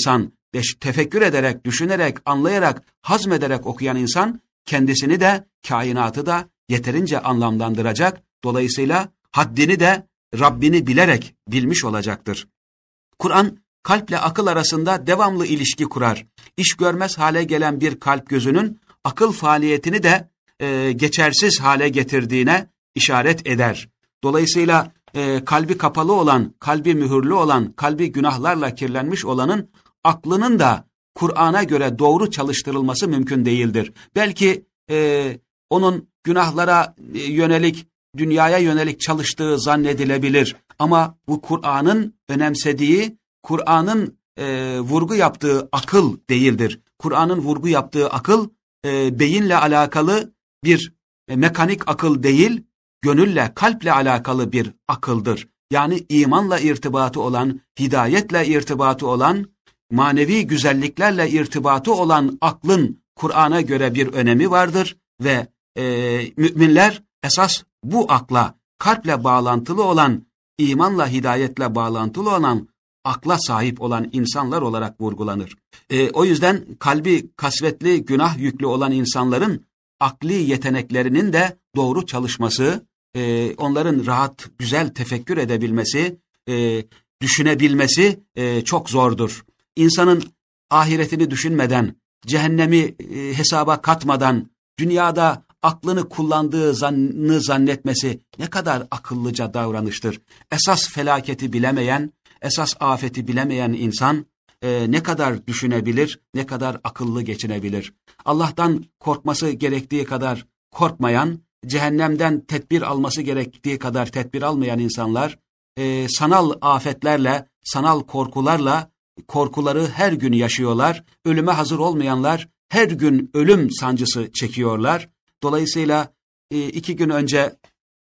tefekkür ederek, düşünerek, anlayarak, hazmederek okuyan insan kendisini de, kainatı da yeterince anlamlandıracak. Dolayısıyla haddini de Rabbini bilerek bilmiş olacaktır. Kur'an kalple akıl arasında devamlı ilişki kurar. İş görmez hale gelen bir kalp gözünün akıl faaliyetini de e, geçersiz hale getirdiğine işaret eder. Dolayısıyla e, kalbi kapalı olan, kalbi mühürlü olan, kalbi günahlarla kirlenmiş olanın aklının da Kur'an'a göre doğru çalıştırılması mümkün değildir. Belki e, onun günahlara e, yönelik, dünyaya yönelik çalıştığı zannedilebilir. Ama bu Kur'an'ın önemsediği, Kur'an'ın e, vurgu yaptığı akıl değildir. Kur'an'ın vurgu yaptığı akıl e, beyinle alakalı bir e, mekanik akıl değil, gönülle, kalple alakalı bir akıldır. Yani imanla irtibatı olan, hidayetle irtibatı olan, manevi güzelliklerle irtibatı olan aklın Kur'an'a göre bir önemi vardır ve e, müminler esas bu akla, kalple bağlantılı olan, imanla, hidayetle bağlantılı olan akla sahip olan insanlar olarak vurgulanır. E, o yüzden kalbi kasvetli, günah yüklü olan insanların akli yeteneklerinin de doğru çalışması, e, onların rahat, güzel tefekkür edebilmesi, e, düşünebilmesi e, çok zordur. İnsanın ahiretini düşünmeden, cehennemi e, hesaba katmadan, dünyada aklını kullandığı zannı zannetmesi ne kadar akıllıca davranıştır. Esas felaketi bilemeyen, esas afeti bilemeyen insan e, ne kadar düşünebilir, ne kadar akıllı geçinebilir. Allah'tan korkması gerektiği kadar korkmayan, cehennemden tedbir alması gerektiği kadar tedbir almayan insanlar, e, sanal afetlerle, sanal korkularla, korkuları her gün yaşıyorlar. Ölüme hazır olmayanlar her gün ölüm sancısı çekiyorlar. Dolayısıyla e, iki gün önce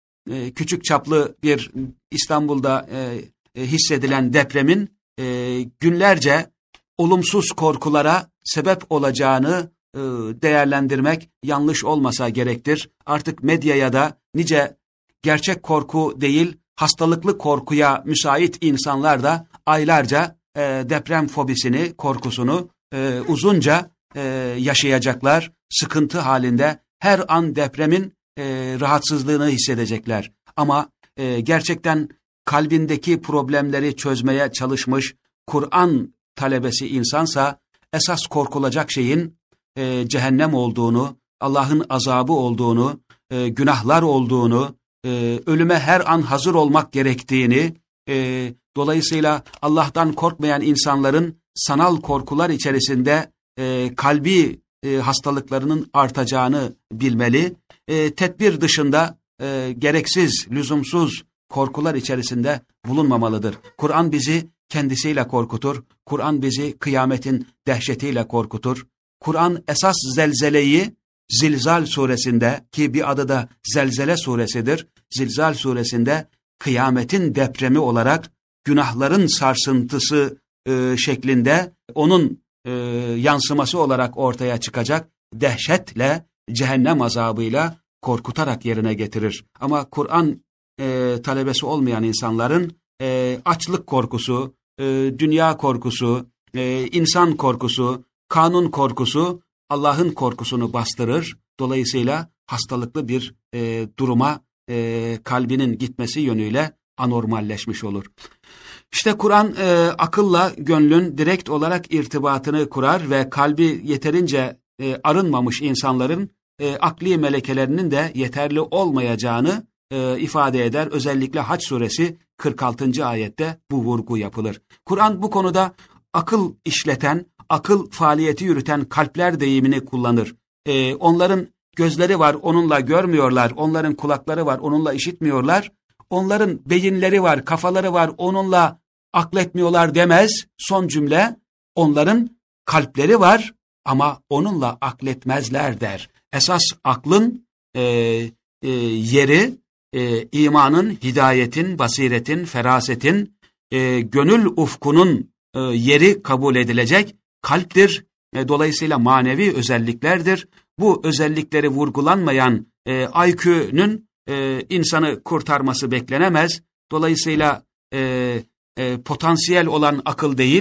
e, küçük çaplı bir İstanbul'da e, e, hissedilen depremin e, günlerce olumsuz korkulara sebep olacağını e, değerlendirmek yanlış olmasa gerektir. Artık medyaya da nice gerçek korku değil, hastalıklı korkuya müsait insanlar da aylarca e, deprem fobisini, korkusunu e, uzunca e, yaşayacaklar. Sıkıntı halinde her an depremin e, rahatsızlığını hissedecekler. Ama e, gerçekten kalbindeki problemleri çözmeye çalışmış Kur'an talebesi insansa esas korkulacak şeyin e, cehennem olduğunu, Allah'ın azabı olduğunu, e, günahlar olduğunu, e, ölüme her an hazır olmak gerektiğini, e, dolayısıyla Allah'tan korkmayan insanların sanal korkular içerisinde e, kalbi e, hastalıklarının artacağını bilmeli. E, tedbir dışında e, gereksiz, lüzumsuz korkular içerisinde bulunmamalıdır. Kur'an bizi kendisiyle korkutur. Kur'an bizi kıyametin dehşetiyle korkutur. Kur'an esas zelzeleyi Zilzal suresinde, ki bir adı da Zelzele suresidir, Zilzal suresinde kıyametin depremi olarak günahların sarsıntısı e, şeklinde onun e, yansıması olarak ortaya çıkacak dehşetle, cehennem azabıyla korkutarak yerine getirir. Ama Kur'an e, talebesi olmayan insanların e, açlık korkusu, e, dünya korkusu, e, insan korkusu, kanun korkusu Allah'ın korkusunu bastırır. Dolayısıyla hastalıklı bir e, duruma e, kalbinin gitmesi yönüyle anormalleşmiş olur. İşte Kur'an e, akılla gönlün direkt olarak irtibatını kurar ve kalbi yeterince e, arınmamış insanların e, akli melekelerinin de yeterli olmayacağını e, ifade eder. Özellikle Hac suresi kırk altıncı ayette bu vurgu yapılır. Kur'an bu konuda akıl işleten, akıl faaliyeti yürüten kalpler deyimini kullanır. E, onların gözleri var, onunla görmüyorlar. Onların kulakları var, onunla işitmiyorlar. Onların beyinleri var, kafaları var, onunla akletmiyorlar demez. Son cümle, onların kalpleri var ama onunla akletmezler der. Esas aklın e, e, yeri, e, imanın, hidayetin, basiretin, ferasetin, e, gönül ufkunun e, yeri kabul edilecek kalptir. E, dolayısıyla manevi özelliklerdir. Bu özellikleri vurgulanmayan e, I Q'nun e, insanı kurtarması beklenemez. Dolayısıyla e, e, potansiyel olan akıl değil,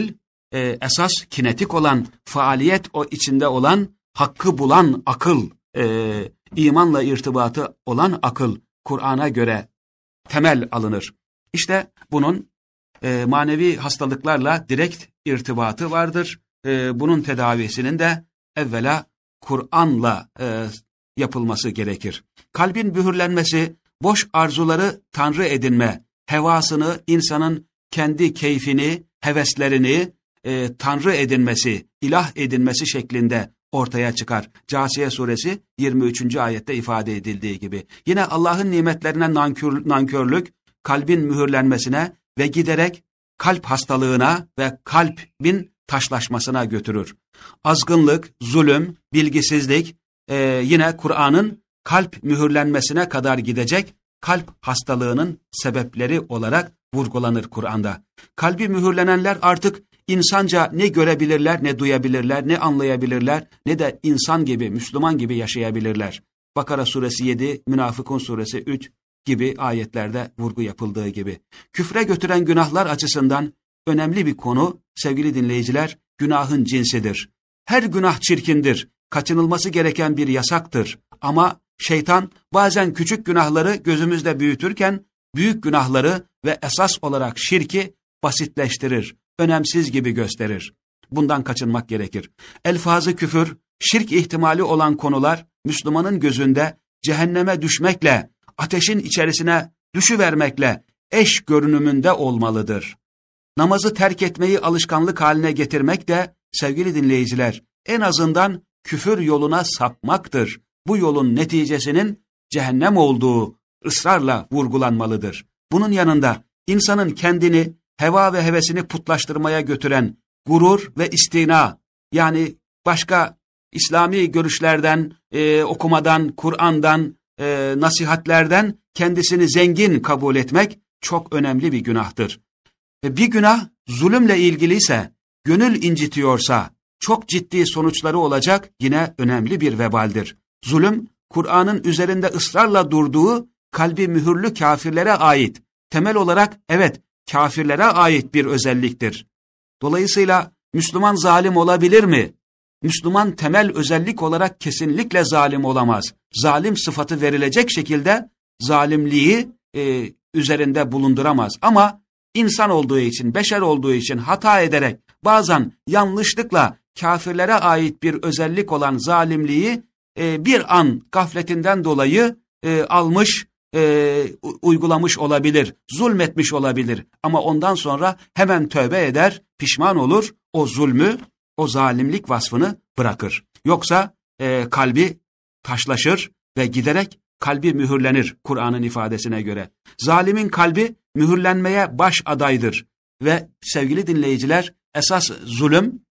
e, esas kinetik olan, faaliyet o içinde olan, hakkı bulan akıl, e, imanla irtibatı olan akıl Kur'an'a göre temel alınır. İşte bunun e, manevi hastalıklarla direkt irtibatı vardır. E, bunun tedavisinin de evvela Kur'an'la e, yapılması gerekir. Kalbin mühürlenmesi, boş arzuları tanrı edinme, hevasını, insanın kendi keyfini, heveslerini e, tanrı edinmesi, ilah edinmesi şeklinde ortaya çıkar. Câsiye suresi yirmi üçüncü ayette ifade edildiği gibi. Yine Allah'ın nimetlerine nankör, nankörlük, kalbin mühürlenmesine ve giderek kalp hastalığına ve kalbin taşlaşmasına götürür. Azgınlık, zulüm, bilgisizlik e, yine Kur'an'ın kalp mühürlenmesine kadar gidecek kalp hastalığının sebepleri olarak vurgulanır Kur'an'da. Kalbi mühürlenenler artık insanca ne görebilirler, ne duyabilirler, ne anlayabilirler, ne de insan gibi, Müslüman gibi yaşayabilirler. Bakara suresi yedi, Münafıkun suresi üç gibi ayetlerde vurgu yapıldığı gibi. Küfre götüren günahlar açısından önemli bir konu sevgili dinleyiciler, günahın cinsidir. Her günah çirkindir, kaçınılması gereken bir yasaktır. Ama şeytan bazen küçük günahları gözümüzde büyütürken büyük günahları ve esas olarak şirki basitleştirir, önemsiz gibi gösterir. Bundan kaçınmak gerekir. Elfazı küfür, şirk ihtimali olan konular Müslümanın gözünde cehenneme düşmekle, ateşin içerisine düşüvermekle eş görünümünde olmalıdır. Namazı terk etmeyi alışkanlık haline getirmek de sevgili dinleyiciler en azından küfür yoluna sapmaktır. Bu yolun neticesinin cehennem olduğu ısrarla vurgulanmalıdır. Bunun yanında insanın kendini heva ve hevesini putlaştırmaya götüren gurur ve istina, yani başka İslami görüşlerden, e, okumadan, Kur'an'dan, e, nasihatlerden kendisini zengin kabul etmek çok önemli bir günahtır. E, bir günah zulümle ilgiliyse, gönül incitiyorsa çok ciddi sonuçları olacak yine önemli bir vebaldir. Zulüm, Kur'an'ın üzerinde ısrarla durduğu kalbi mühürlü kafirlere ait, temel olarak evet kafirlere ait bir özelliktir. Dolayısıyla Müslüman zalim olabilir mi? Müslüman temel özellik olarak kesinlikle zalim olamaz. Zalim sıfatı verilecek şekilde zalimliği e, üzerinde bulunduramaz. Ama insan olduğu için, beşer olduğu için hata ederek bazen yanlışlıkla kafirlere ait bir özellik olan zalimliği e, bir an gafletinden dolayı e, almış, e, uygulamış olabilir, zulmetmiş olabilir. Ama ondan sonra hemen tövbe eder, pişman olur, o zulmü, o zalimlik vasfını bırakır. Yoksa e, kalbi taşlaşır ve giderek kalbi mühürlenir Kur'an'ın ifadesine göre. Zalimin kalbi mühürlenmeye baş adaydır. Ve sevgili dinleyiciler, esas zulüm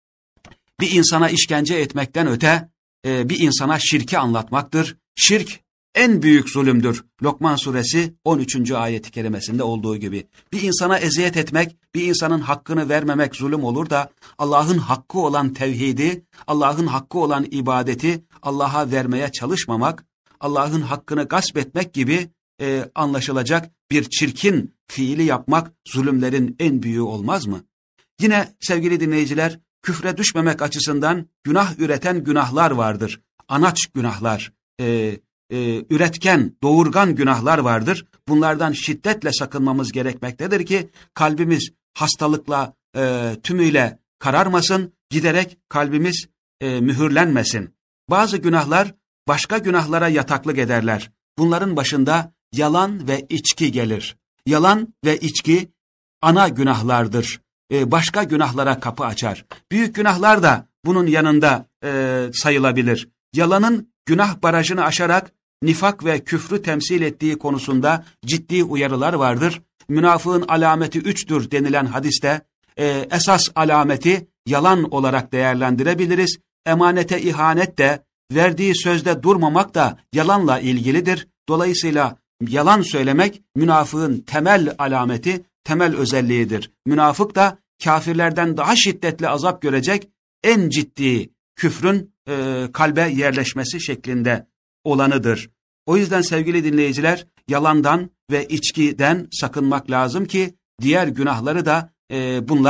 bir insana işkence etmekten öte e, bir insana şirki anlatmaktır. Şirk en büyük zulümdür. Lokman suresi on üçüncü ayeti kerimesinde olduğu gibi. Bir insana eziyet etmek, bir insanın hakkını vermemek zulüm olur da Allah'ın hakkı olan tevhidi, Allah'ın hakkı olan ibadeti Allah'a vermeye çalışmamak, Allah'ın hakkını gasp etmek gibi e, anlaşılacak bir çirkin fiili yapmak zulümlerin en büyüğü olmaz mı? Yine sevgili dinleyiciler, küfre düşmemek açısından günah üreten günahlar vardır. Anaç günahlar, e, e, üretken, doğurgan günahlar vardır. Bunlardan şiddetle sakınmamız gerekmektedir ki kalbimiz hastalıkla e, tümüyle kararmasın, giderek kalbimiz e, mühürlenmesin. Bazı günahlar başka günahlara yataklık ederler. Bunların başında yalan ve içki gelir. Yalan ve içki ana günahlardır. Ee, başka günahlara kapı açar. Büyük günahlar da bunun yanında e, sayılabilir. Yalanın günah barajını aşarak nifak ve küfrü temsil ettiği konusunda ciddi uyarılar vardır. Münafığın alameti üçtür denilen hadiste e, esas alameti yalan olarak değerlendirebiliriz. Emanete ihanet de, verdiği sözde durmamak da yalanla ilgilidir. Dolayısıyla yalan söylemek münafığın temel alameti, temel özelliğidir. Münafık da kafirlerden daha şiddetli azap görecek en ciddi küfrün e, kalbe yerleşmesi şeklinde olanıdır. O yüzden sevgili dinleyiciler, yalandan ve içkiden sakınmak lazım ki diğer günahları da e, bunlar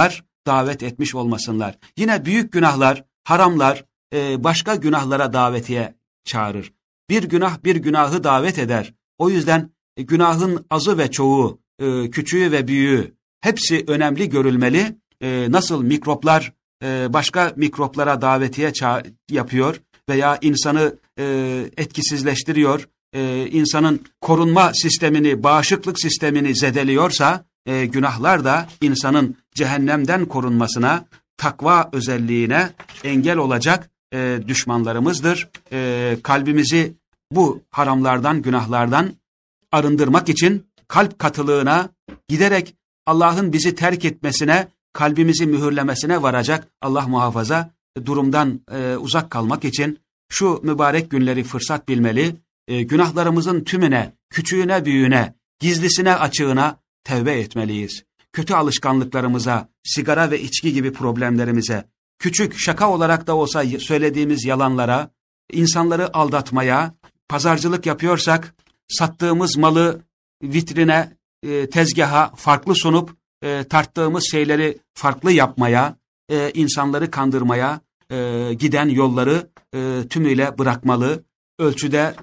davet etmiş olmasınlar. Yine büyük günahlar, haramlar e, başka günahlara davetiye çağırır. Bir günah bir günahı davet eder. O yüzden e, günahın azı ve çoğu, e, küçüğü ve büyüğü hepsi önemli görülmeli. E, nasıl mikroplar e, başka mikroplara davetiye yapıyor veya insanı e, etkisizleştiriyor, e, insanın korunma sistemini, bağışıklık sistemini zedeliyorsa, e, günahlar da insanın cehennemden korunmasına, takva özelliğine engel olacak e, düşmanlarımızdır. E, kalbimizi bu haramlardan, günahlardan arındırmak için kalp katılığına giderek Allah'ın bizi terk etmesine, kalbimizi mühürlemesine varacak, Allah muhafaza, durumdan e, uzak kalmak için şu mübarek günleri fırsat bilmeli, e, günahlarımızın tümüne, küçüğüne büyüğüne, gizlisine açığına tevbe etmeliyiz. Kötü alışkanlıklarımıza, sigara ve içki gibi problemlerimize, küçük şaka olarak da olsa söylediğimiz yalanlara, insanları aldatmaya, pazarcılık yapıyorsak sattığımız malı vitrine, e, tezgaha farklı sunup e, tarttığımız şeyleri farklı yapmaya, e, insanları kandırmaya e, giden yolları e, tümüyle bırakmalı. Ölçüde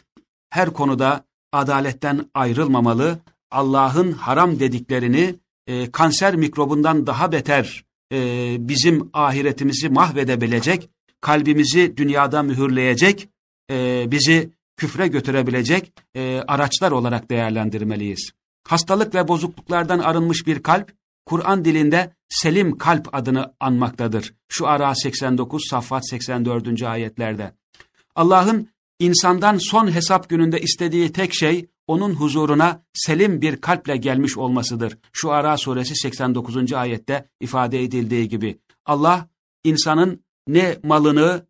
her konuda adaletten ayrılmamalı. Allah'ın haram dediklerini e, kanser mikrobundan daha beter e, bizim ahiretimizi mahvedebilecek, kalbimizi dünyada mühürleyecek, e, bizi küfre götürebilecek e, araçlar olarak değerlendirmeliyiz. Hastalık ve bozukluklardan arınmış bir kalp, Kur'an dilinde selim kalp adını anmaktadır. Şuara seksen dokuz, Saffat seksen dördüncü ayetlerde. Allah'ın insandan son hesap gününde istediği tek şey, onun huzuruna selim bir kalple gelmiş olmasıdır. Şuara suresi seksen dokuzuncu ayette ifade edildiği gibi. Allah, insanın ne malını,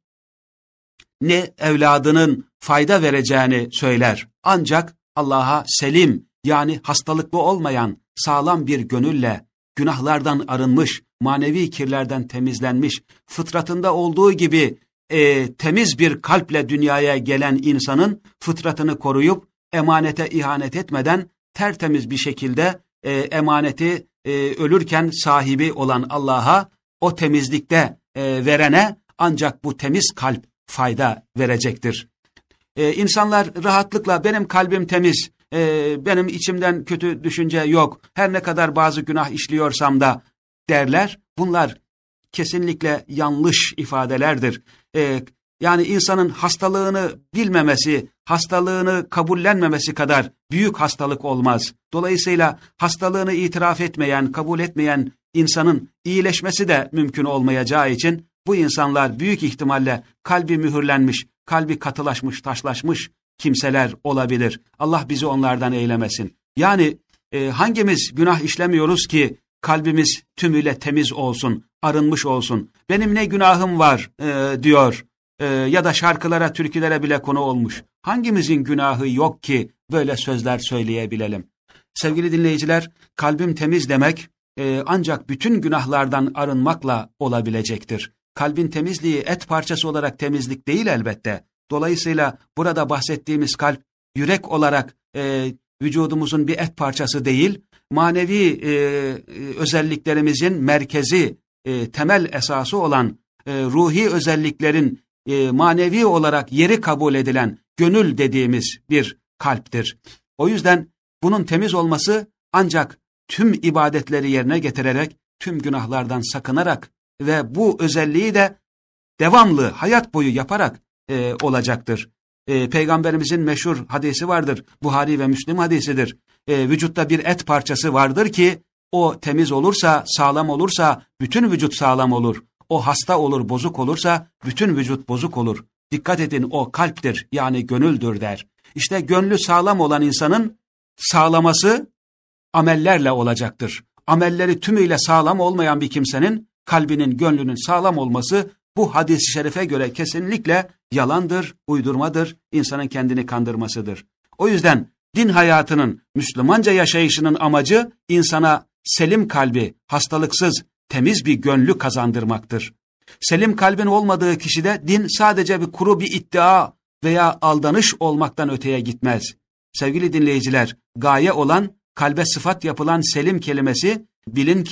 ne evladının fayda vereceğini söyler. Ancak Allah'a selim, yani hastalıklı olmayan sağlam bir gönülle, günahlardan arınmış, manevi kirlerden temizlenmiş, fıtratında olduğu gibi e, temiz bir kalple dünyaya gelen insanın fıtratını koruyup emanete ihanet etmeden tertemiz bir şekilde e, emaneti e, ölürken sahibi olan Allah'a, o temizlikte e, verene ancak bu temiz kalp fayda verecektir. E, insanlar rahatlıkla benim kalbim temiz, e, benim içimden kötü düşünce yok, her ne kadar bazı günah işliyorsam da derler. Bunlar kesinlikle yanlış ifadelerdir. E, yani insanın hastalığını bilmemesi, hastalığını kabullenmemesi kadar büyük hastalık olmaz. Dolayısıyla hastalığını itiraf etmeyen, kabul etmeyen insanın iyileşmesi de mümkün olmayacağı için bu insanlar büyük ihtimalle kalbi mühürlenmiş, kalbi katılaşmış, taşlaşmış kimseler olabilir. Allah bizi onlardan eylemesin. Yani e, hangimiz günah işlemiyoruz ki kalbimiz tümüyle temiz olsun, arınmış olsun. Benim ne günahım var e, diyor e, ya da şarkılara, türkülere bile konu olmuş. Hangimizin günahı yok ki böyle sözler söyleyebilelim? Sevgili dinleyiciler, kalbim temiz demek e, ancak bütün günahlardan arınmakla olabilecektir. Kalbin temizliği et parçası olarak temizlik değil elbette. Dolayısıyla burada bahsettiğimiz kalp yürek olarak e, vücudumuzun bir et parçası değil, manevi e, özelliklerimizin merkezi, e, temel esası olan e, ruhi özelliklerin e, manevi olarak yeri kabul edilen gönül dediğimiz bir kalptir. O yüzden bunun temiz olması ancak tüm ibadetleri yerine getirerek, tüm günahlardan sakınarak ve bu özelliği de devamlı hayat boyu yaparak e, olacaktır. E, Peygamberimizin meşhur hadisi vardır. Buhari ve Müslim hadisidir. E, vücutta bir et parçası vardır ki o temiz olursa, sağlam olursa bütün vücut sağlam olur. O hasta olur, bozuk olursa bütün vücut bozuk olur. Dikkat edin, o kalptir, yani gönüldür der. İşte gönlü sağlam olan insanın sağlaması amellerle olacaktır. Amelleri tümüyle sağlam olmayan bir kimsenin kalbinin, gönlünün sağlam olması bu hadis-i şerife göre kesinlikle yalandır, uydurmadır, insanın kendini kandırmasıdır. O yüzden din hayatının, Müslümanca yaşayışının amacı insana selim kalbi, hastalıksız, temiz bir gönlü kazandırmaktır. Selim kalbin olmadığı kişide din sadece bir kuru bir iddia veya aldanış olmaktan öteye gitmez. Sevgili dinleyiciler, gaye olan kalbe sıfat yapılan selim kelimesi, bilin ki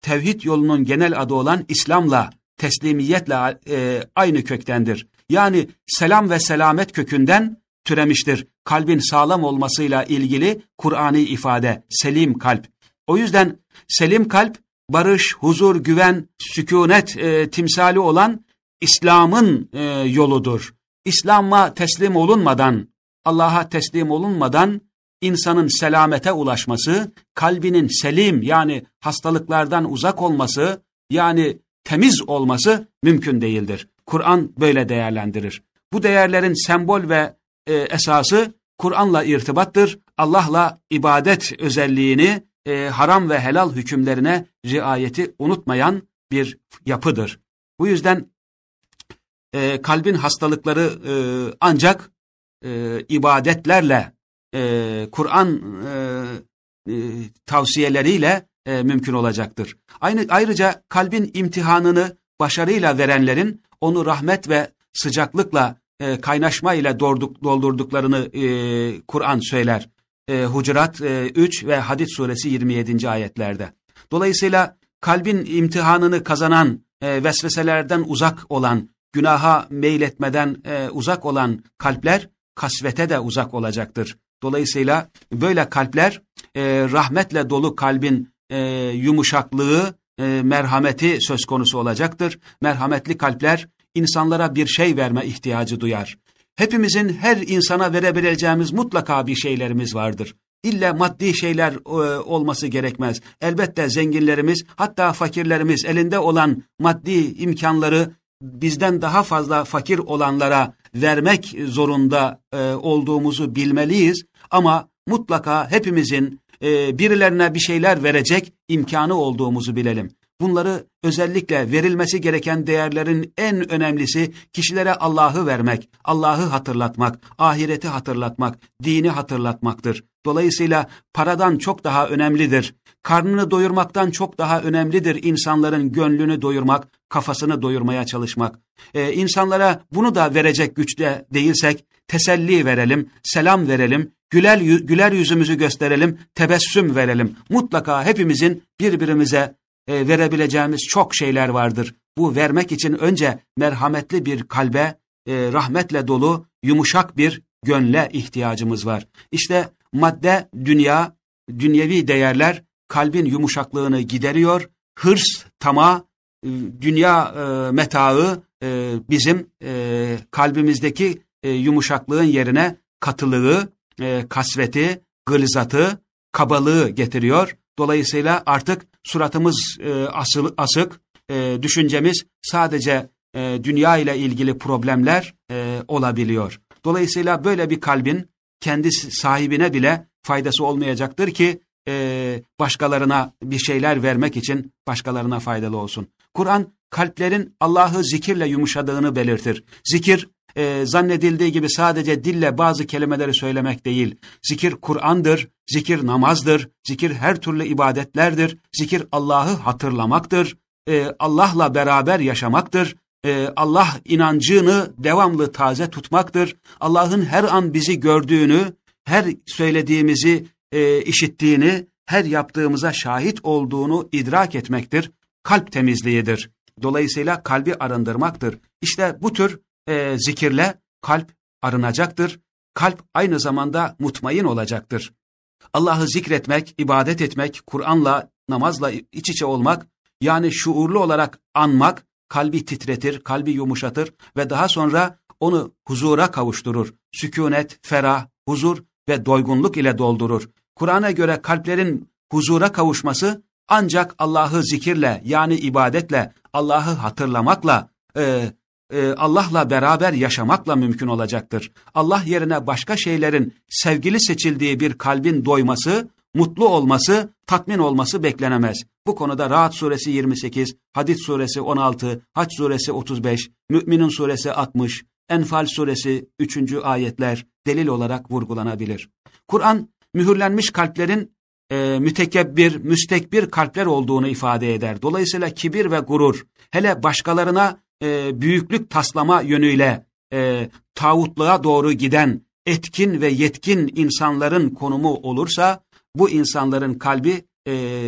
tevhid yolunun genel adı olan İslam'la, teslimiyetle e, aynı köktendir. Yani selam ve selamet kökünden türemiştir. Kalbin sağlam olmasıyla ilgili Kur'an'ı ifade, selim kalp. O yüzden selim kalp, barış, huzur, güven, sükunet e, timsali olan İslam'ın e, yoludur. İslam'a teslim olunmadan, Allah'a teslim olunmadan insanın selamete ulaşması, kalbinin selim yani hastalıklardan uzak olması, yani temiz olması mümkün değildir. Kur'an böyle değerlendirir. Bu değerlerin sembol ve e, esası Kur'an'la irtibattır. Allah'la ibadet özelliğini, e, haram ve helal hükümlerine riayeti unutmayan bir yapıdır. Bu yüzden e, kalbin hastalıkları e, ancak e, ibadetlerle, e, Kur'an e, e, tavsiyeleriyle e, mümkün olacaktır. Aynı ayrıca kalbin imtihanını başarıyla verenlerin onu rahmet ve sıcaklıkla, e, kaynaşma ile doldurduklarını e, Kur'an söyler. E, Hucurat e, üç ve Hadid suresi yirmi yedinci ayetlerde. Dolayısıyla kalbin imtihanını kazanan, e, vesveselerden uzak olan, günaha meyletmeden e, uzak olan kalpler kasvete de uzak olacaktır. Dolayısıyla böyle kalpler e, rahmetle dolu kalbin e, yumuşaklığı, e, merhameti söz konusu olacaktır. Merhametli kalpler insanlara bir şey verme ihtiyacı duyar. Hepimizin her insana verebileceğimiz mutlaka bir şeylerimiz vardır. İlla maddi şeyler e, olması gerekmez. Elbette zenginlerimiz, hatta fakirlerimiz elinde olan maddi imkanları bizden daha fazla fakir olanlara vermek zorunda e, olduğumuzu bilmeliyiz. Ama mutlaka hepimizin e, birilerine bir şeyler verecek imkanı olduğumuzu bilelim. Bunları özellikle verilmesi gereken değerlerin en önemlisi kişilere Allah'ı vermek, Allah'ı hatırlatmak, ahireti hatırlatmak, dini hatırlatmaktır. Dolayısıyla paradan çok daha önemlidir. Karnını doyurmaktan çok daha önemlidir insanların gönlünü doyurmak, kafasını doyurmaya çalışmak. Ee, insanlara bunu da verecek güçte değilsek teselli verelim, selam verelim, güler, güler yüzümüzü gösterelim, tebessüm verelim. Mutlaka hepimizin birbirimize e, verebileceğimiz çok şeyler vardır. Bu vermek için önce merhametli bir kalbe, e, rahmetle dolu, yumuşak bir gönle ihtiyacımız var. İşte madde, dünya, dünyevi değerler kalbin yumuşaklığını gideriyor. Hırs, tamah, dünya e, metaı e, bizim e, kalbimizdeki e, yumuşaklığın yerine katılığı, e, kasveti, gılzatı, kabalığı getiriyor. Dolayısıyla artık suratımız e, asıl, asık, e, düşüncemiz sadece e, dünya ile ilgili problemler e, olabiliyor. Dolayısıyla böyle bir kalbin kendi sahibine bile faydası olmayacaktır ki e, başkalarına bir şeyler vermek için başkalarına faydalı olsun. Kur'an kalplerin Allah'ı zikirle yumuşadığını belirtir. Zikir e, zannedildiği gibi sadece dille bazı kelimeleri söylemek değil. Zikir Kur'an'dır, zikir namazdır, zikir her türlü ibadetlerdir, zikir Allah'ı hatırlamaktır, e, Allah'la beraber yaşamaktır. Ee, Allah inancını devamlı taze tutmaktır. Allah'ın her an bizi gördüğünü, her söylediğimizi e, işittiğini, her yaptığımıza şahit olduğunu idrak etmektir. Kalp temizliğidir. Dolayısıyla kalbi arındırmaktır. İşte bu tür e, zikirle kalp arınacaktır. Kalp aynı zamanda mutmain olacaktır. Allah'ı zikretmek, ibadet etmek, Kur'an'la, namazla iç içe olmak, yani şuurlu olarak anmak, kalbi titretir, kalbi yumuşatır ve daha sonra onu huzura kavuşturur. Sükunet, ferah, huzur ve doygunluk ile doldurur. Kur'an'a göre kalplerin huzura kavuşması ancak Allah'ı zikirle, yani ibadetle, Allah'ı hatırlamakla, e, e, Allah'la beraber yaşamakla mümkün olacaktır. Allah yerine başka şeylerin sevgili seçildiği bir kalbin doyması, mutlu olması, tatmin olması beklenemez. Bu konuda Ra'd suresi yirmi sekiz, Hadid suresi on altı, Hac suresi otuz beş, Mü'minun suresi altmış, Enfal suresi üçüncü ayetler delil olarak vurgulanabilir. Kur'an, mühürlenmiş kalplerin e, mütekebbir, müstekbir kalpler olduğunu ifade eder. Dolayısıyla kibir ve gurur, hele başkalarına e, büyüklük taslama yönüyle e, tağutluğa doğru giden etkin ve yetkin insanların konumu olursa, bu insanların kalbi e,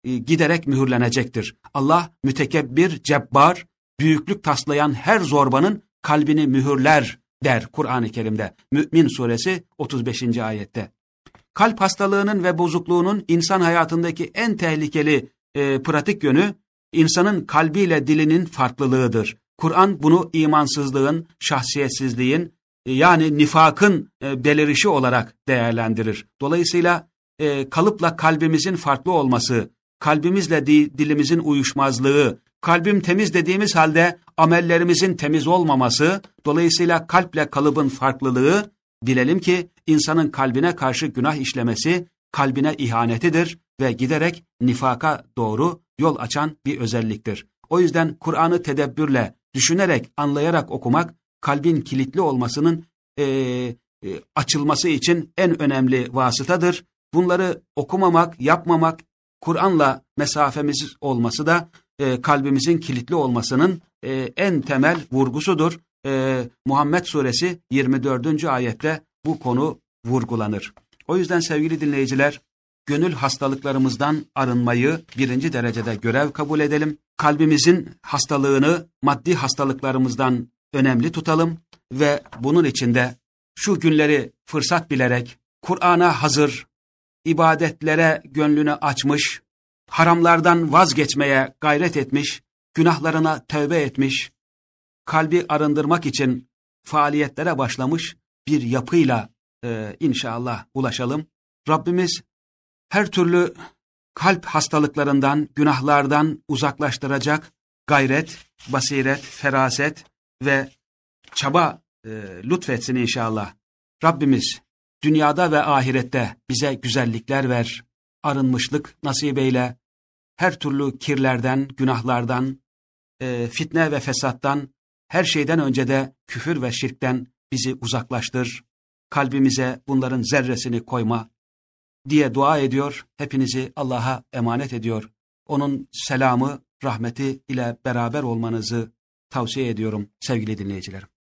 e, giderek mühürlenecektir. Allah mütekebbir, cebbar, büyüklük taslayan her zorbanın kalbini mühürler der Kur'an-ı Kerim'de. Mü'min suresi otuz beşinci ayette. Kalp hastalığının ve bozukluğunun insan hayatındaki en tehlikeli e, pratik yönü insanın kalbiyle dilinin farklılığıdır. Kur'an bunu imansızlığın, şahsiyetsizliğin e, yani nifakın e, belirişi olarak değerlendirir. Dolayısıyla e, kalıpla kalbimizin farklı olması, kalbimizle di, dilimizin uyuşmazlığı, kalbim temiz dediğimiz halde amellerimizin temiz olmaması, dolayısıyla kalple kalıbın farklılığı, bilelim ki insanın kalbine karşı günah işlemesi kalbine ihanetidir ve giderek nifaka doğru yol açan bir özelliktir. O yüzden Kur'an'ı tedebbürle, düşünerek, anlayarak okumak kalbin kilitli olmasının e, e, açılması için en önemli vasıtadır. Bunları okumamak, yapmamak, Kur'an'la mesafemiz olması da e, kalbimizin kilitli olmasının e, en temel vurgusudur. E, Muhammed suresi yirmi dördüncü ayette bu konu vurgulanır. O yüzden sevgili dinleyiciler, gönül hastalıklarımızdan arınmayı birinci derecede görev kabul edelim. Kalbimizin hastalığını maddi hastalıklarımızdan önemli tutalım ve bunun içinde şu günleri fırsat bilerek Kur'an'a hazır, ibadetlere gönlünü açmış, haramlardan vazgeçmeye gayret etmiş, günahlarına tövbe etmiş, kalbi arındırmak için faaliyetlere başlamış bir yapıyla e, inşallah ulaşalım. Rabbimiz her türlü kalp hastalıklarından, günahlardan uzaklaştıracak gayret, basiret, feraset ve çaba e, lütfetsin inşallah. Rabbimiz dünyada ve ahirette bize güzellikler ver, arınmışlık nasip eyle, her türlü kirlerden, günahlardan, e, fitne ve fesattan, her şeyden önce de küfür ve şirkten bizi uzaklaştır, kalbimize bunların zerresini koyma diye dua ediyor. Hepinizi Allah'a emanet ediyor. Onun selamı, rahmeti ile beraber olmanızı tavsiye ediyorum sevgili dinleyicilerim.